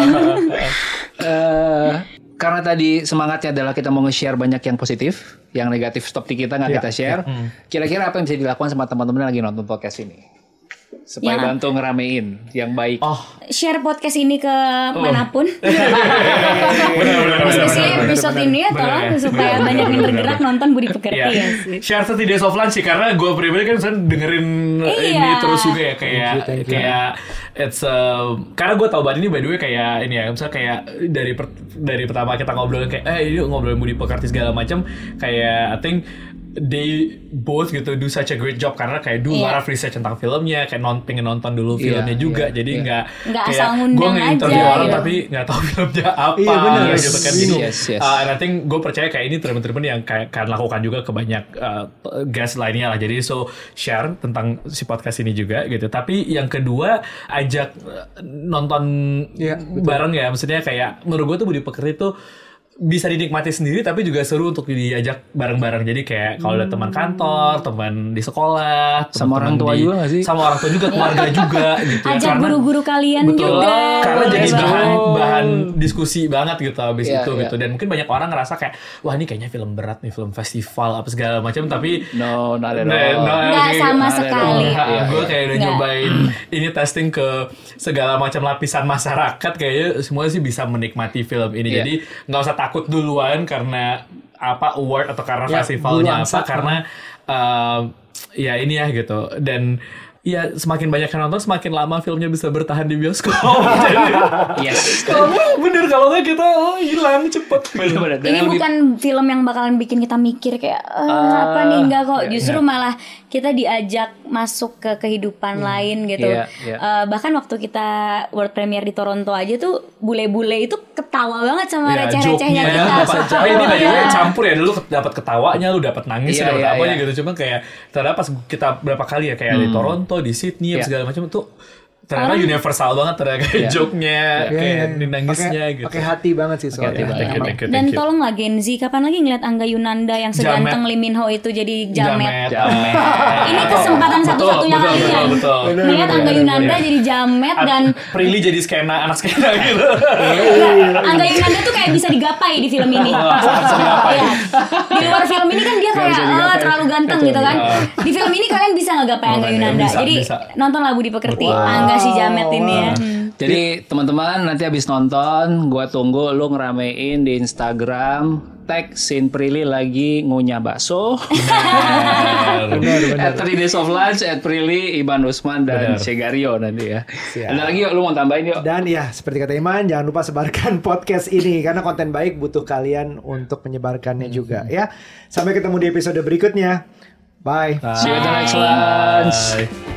Eh, karena tadi semangatnya adalah kita mau nge-share banyak yang positif, yang negatif stop di kita nggak kita share. Kira-kira apa yang bisa dilakukan sama teman-teman yang lagi nonton podcast ini? Supaya Ya. bantu ngeramein yang baik. Oh, Share podcast ini ke manapun. benar-benar. Especially episode ini ya, tolong Benar, supaya benar, banyak yang benar, bergerak benar. nonton Budi Pekerti Iya. ya sih. Share thirty Days of Lunch sih, karena gue pribadi kan saya dengerin Iya. ini terus juga ya, kayak Thank you, thank you. kayak it's uh, karena gue tahu banget ini by the way kayak ini ya, misalnya kayak dari per, dari pertama kita ngobrolin kayak eh ini ngobrolin Budi Pekerti segala macam, kayak I think they both gitu do such a great job karena kayak do Iya. lot of research tentang filmnya, kayak non, pengen nonton dulu Iya, filmnya juga, iya, jadi iya. nggak Nggak kayak asal ngundang gue nge-interview aja, orang gitu. tapi nggak tahu filmnya apa Iya, benar. gitu kan. Yes, Jadi yes, yes. uh, and I think gue percaya kayak ini teman-teman yang kayak kan lakukan juga ke banyak uh, guest lainnya lah. Jadi so share tentang si podcast ini juga gitu. Tapi yang kedua ajak uh, nonton Iya, betul. bareng ya. Maksudnya kayak menurut gue tuh Budi Pekerti tuh bisa dinikmati sendiri tapi juga seru untuk diajak bareng-bareng. Jadi kayak kalau ada teman kantor, teman di sekolah, Sama orang teman-teman tua di- juga nggak sih? Sama orang tua juga, keluarga juga gitu ya. Ajak Karena- guru-guru kalian Betul. juga. Karena Luar jadi biasa. bahan bahan diskusi banget gitu abis Iya, itu iya. gitu. Dan mungkin banyak orang ngerasa kayak wah ini kayaknya film berat nih, film festival apa segala macam, tapi No, not at all. Nah, nah, Nggak kayak- sama nah, sekali. nah, Iya, gue iya. kayak udah Nggak. nyobain ini testing ke segala macam lapisan masyarakat, kayaknya semua sih bisa menikmati film ini. Iya. Jadi nggak usah takut duluan karena apa award atau karena Ya, festivalnya bulu apa, angsa. karena uh, ya ini ya gitu. Dan ya semakin banyak yang nonton semakin lama filmnya bisa bertahan di bioskop. Jadi Yes. kalau bener, kalau nggak kita oh, hilang cepet. Bener-bener. Dan Ini yang lebih- bukan film yang bakalan bikin kita mikir kayak "Eh, Ah, apa nih, enggak kok. iya, Justru iya. malah kita diajak masuk ke kehidupan lain gitu. Iya, iya. Eh, bahkan waktu kita world premiere di Toronto aja tuh bule-bule itu ketawa banget sama Ya, receh-recehnya joke-nya kita. dapat. Tapi ini by the way Iya. campur ya, dulu dapat ketawanya, lu dapat nangis, Iya, dapat iya, apanya iya. gitu. Cuma kayak ternyata pas kita berapa kali ya kayak di Toronto, di Sydney, Iya. segala macam tuh ternyata universal banget ternyata kayak Iya. joke-nya, Iya, kayak iya. di nangisnya Pakai- gitu. Pakai hati banget sih Pakai hati soalnya. banget. Thank you, thank you, Dan thank you. tolong lah Gen Z, kapan lagi ngeliat Angga Yunanda yang seganteng Lee Min Ho itu jadi jamet. Jamet. Ini kesempatan satu-satunya Betul, kalian. betul, betul. Ngeliat Angga Yunanda Iya. jadi jamet dan Prilly jadi skena, anak skena gitu. Angga Yunanda tuh kayak bisa digapai di film ini. Iya. Di luar film ini kan dia Nggak kayak bisa "Oh, digapai. terlalu ganteng gitu kan. Di film ini kalian bisa ngegapai Angga Oh, Yunanda. bisa, Jadi bisa. nontonlah Budi Pekerti, Wow. Angga si jamet ini ya. Hmm. Jadi teman-teman nanti habis nonton, gua tunggu lu ngeramein di Instagram, tag Sin Prilly lagi ngunyah bakso. Benar. At three Days of Lunch, at Prilly, Iban Usman dan Benar. Cegario nanti ya. Siap. Ada lagi yuk, lu mau tambahin yuk. Dan ya seperti kata Iman, jangan lupa sebarkan podcast ini karena konten baik butuh kalian untuk menyebarkannya juga ya. Sampai ketemu di episode berikutnya. Bye. See you at the next lunch. Bye.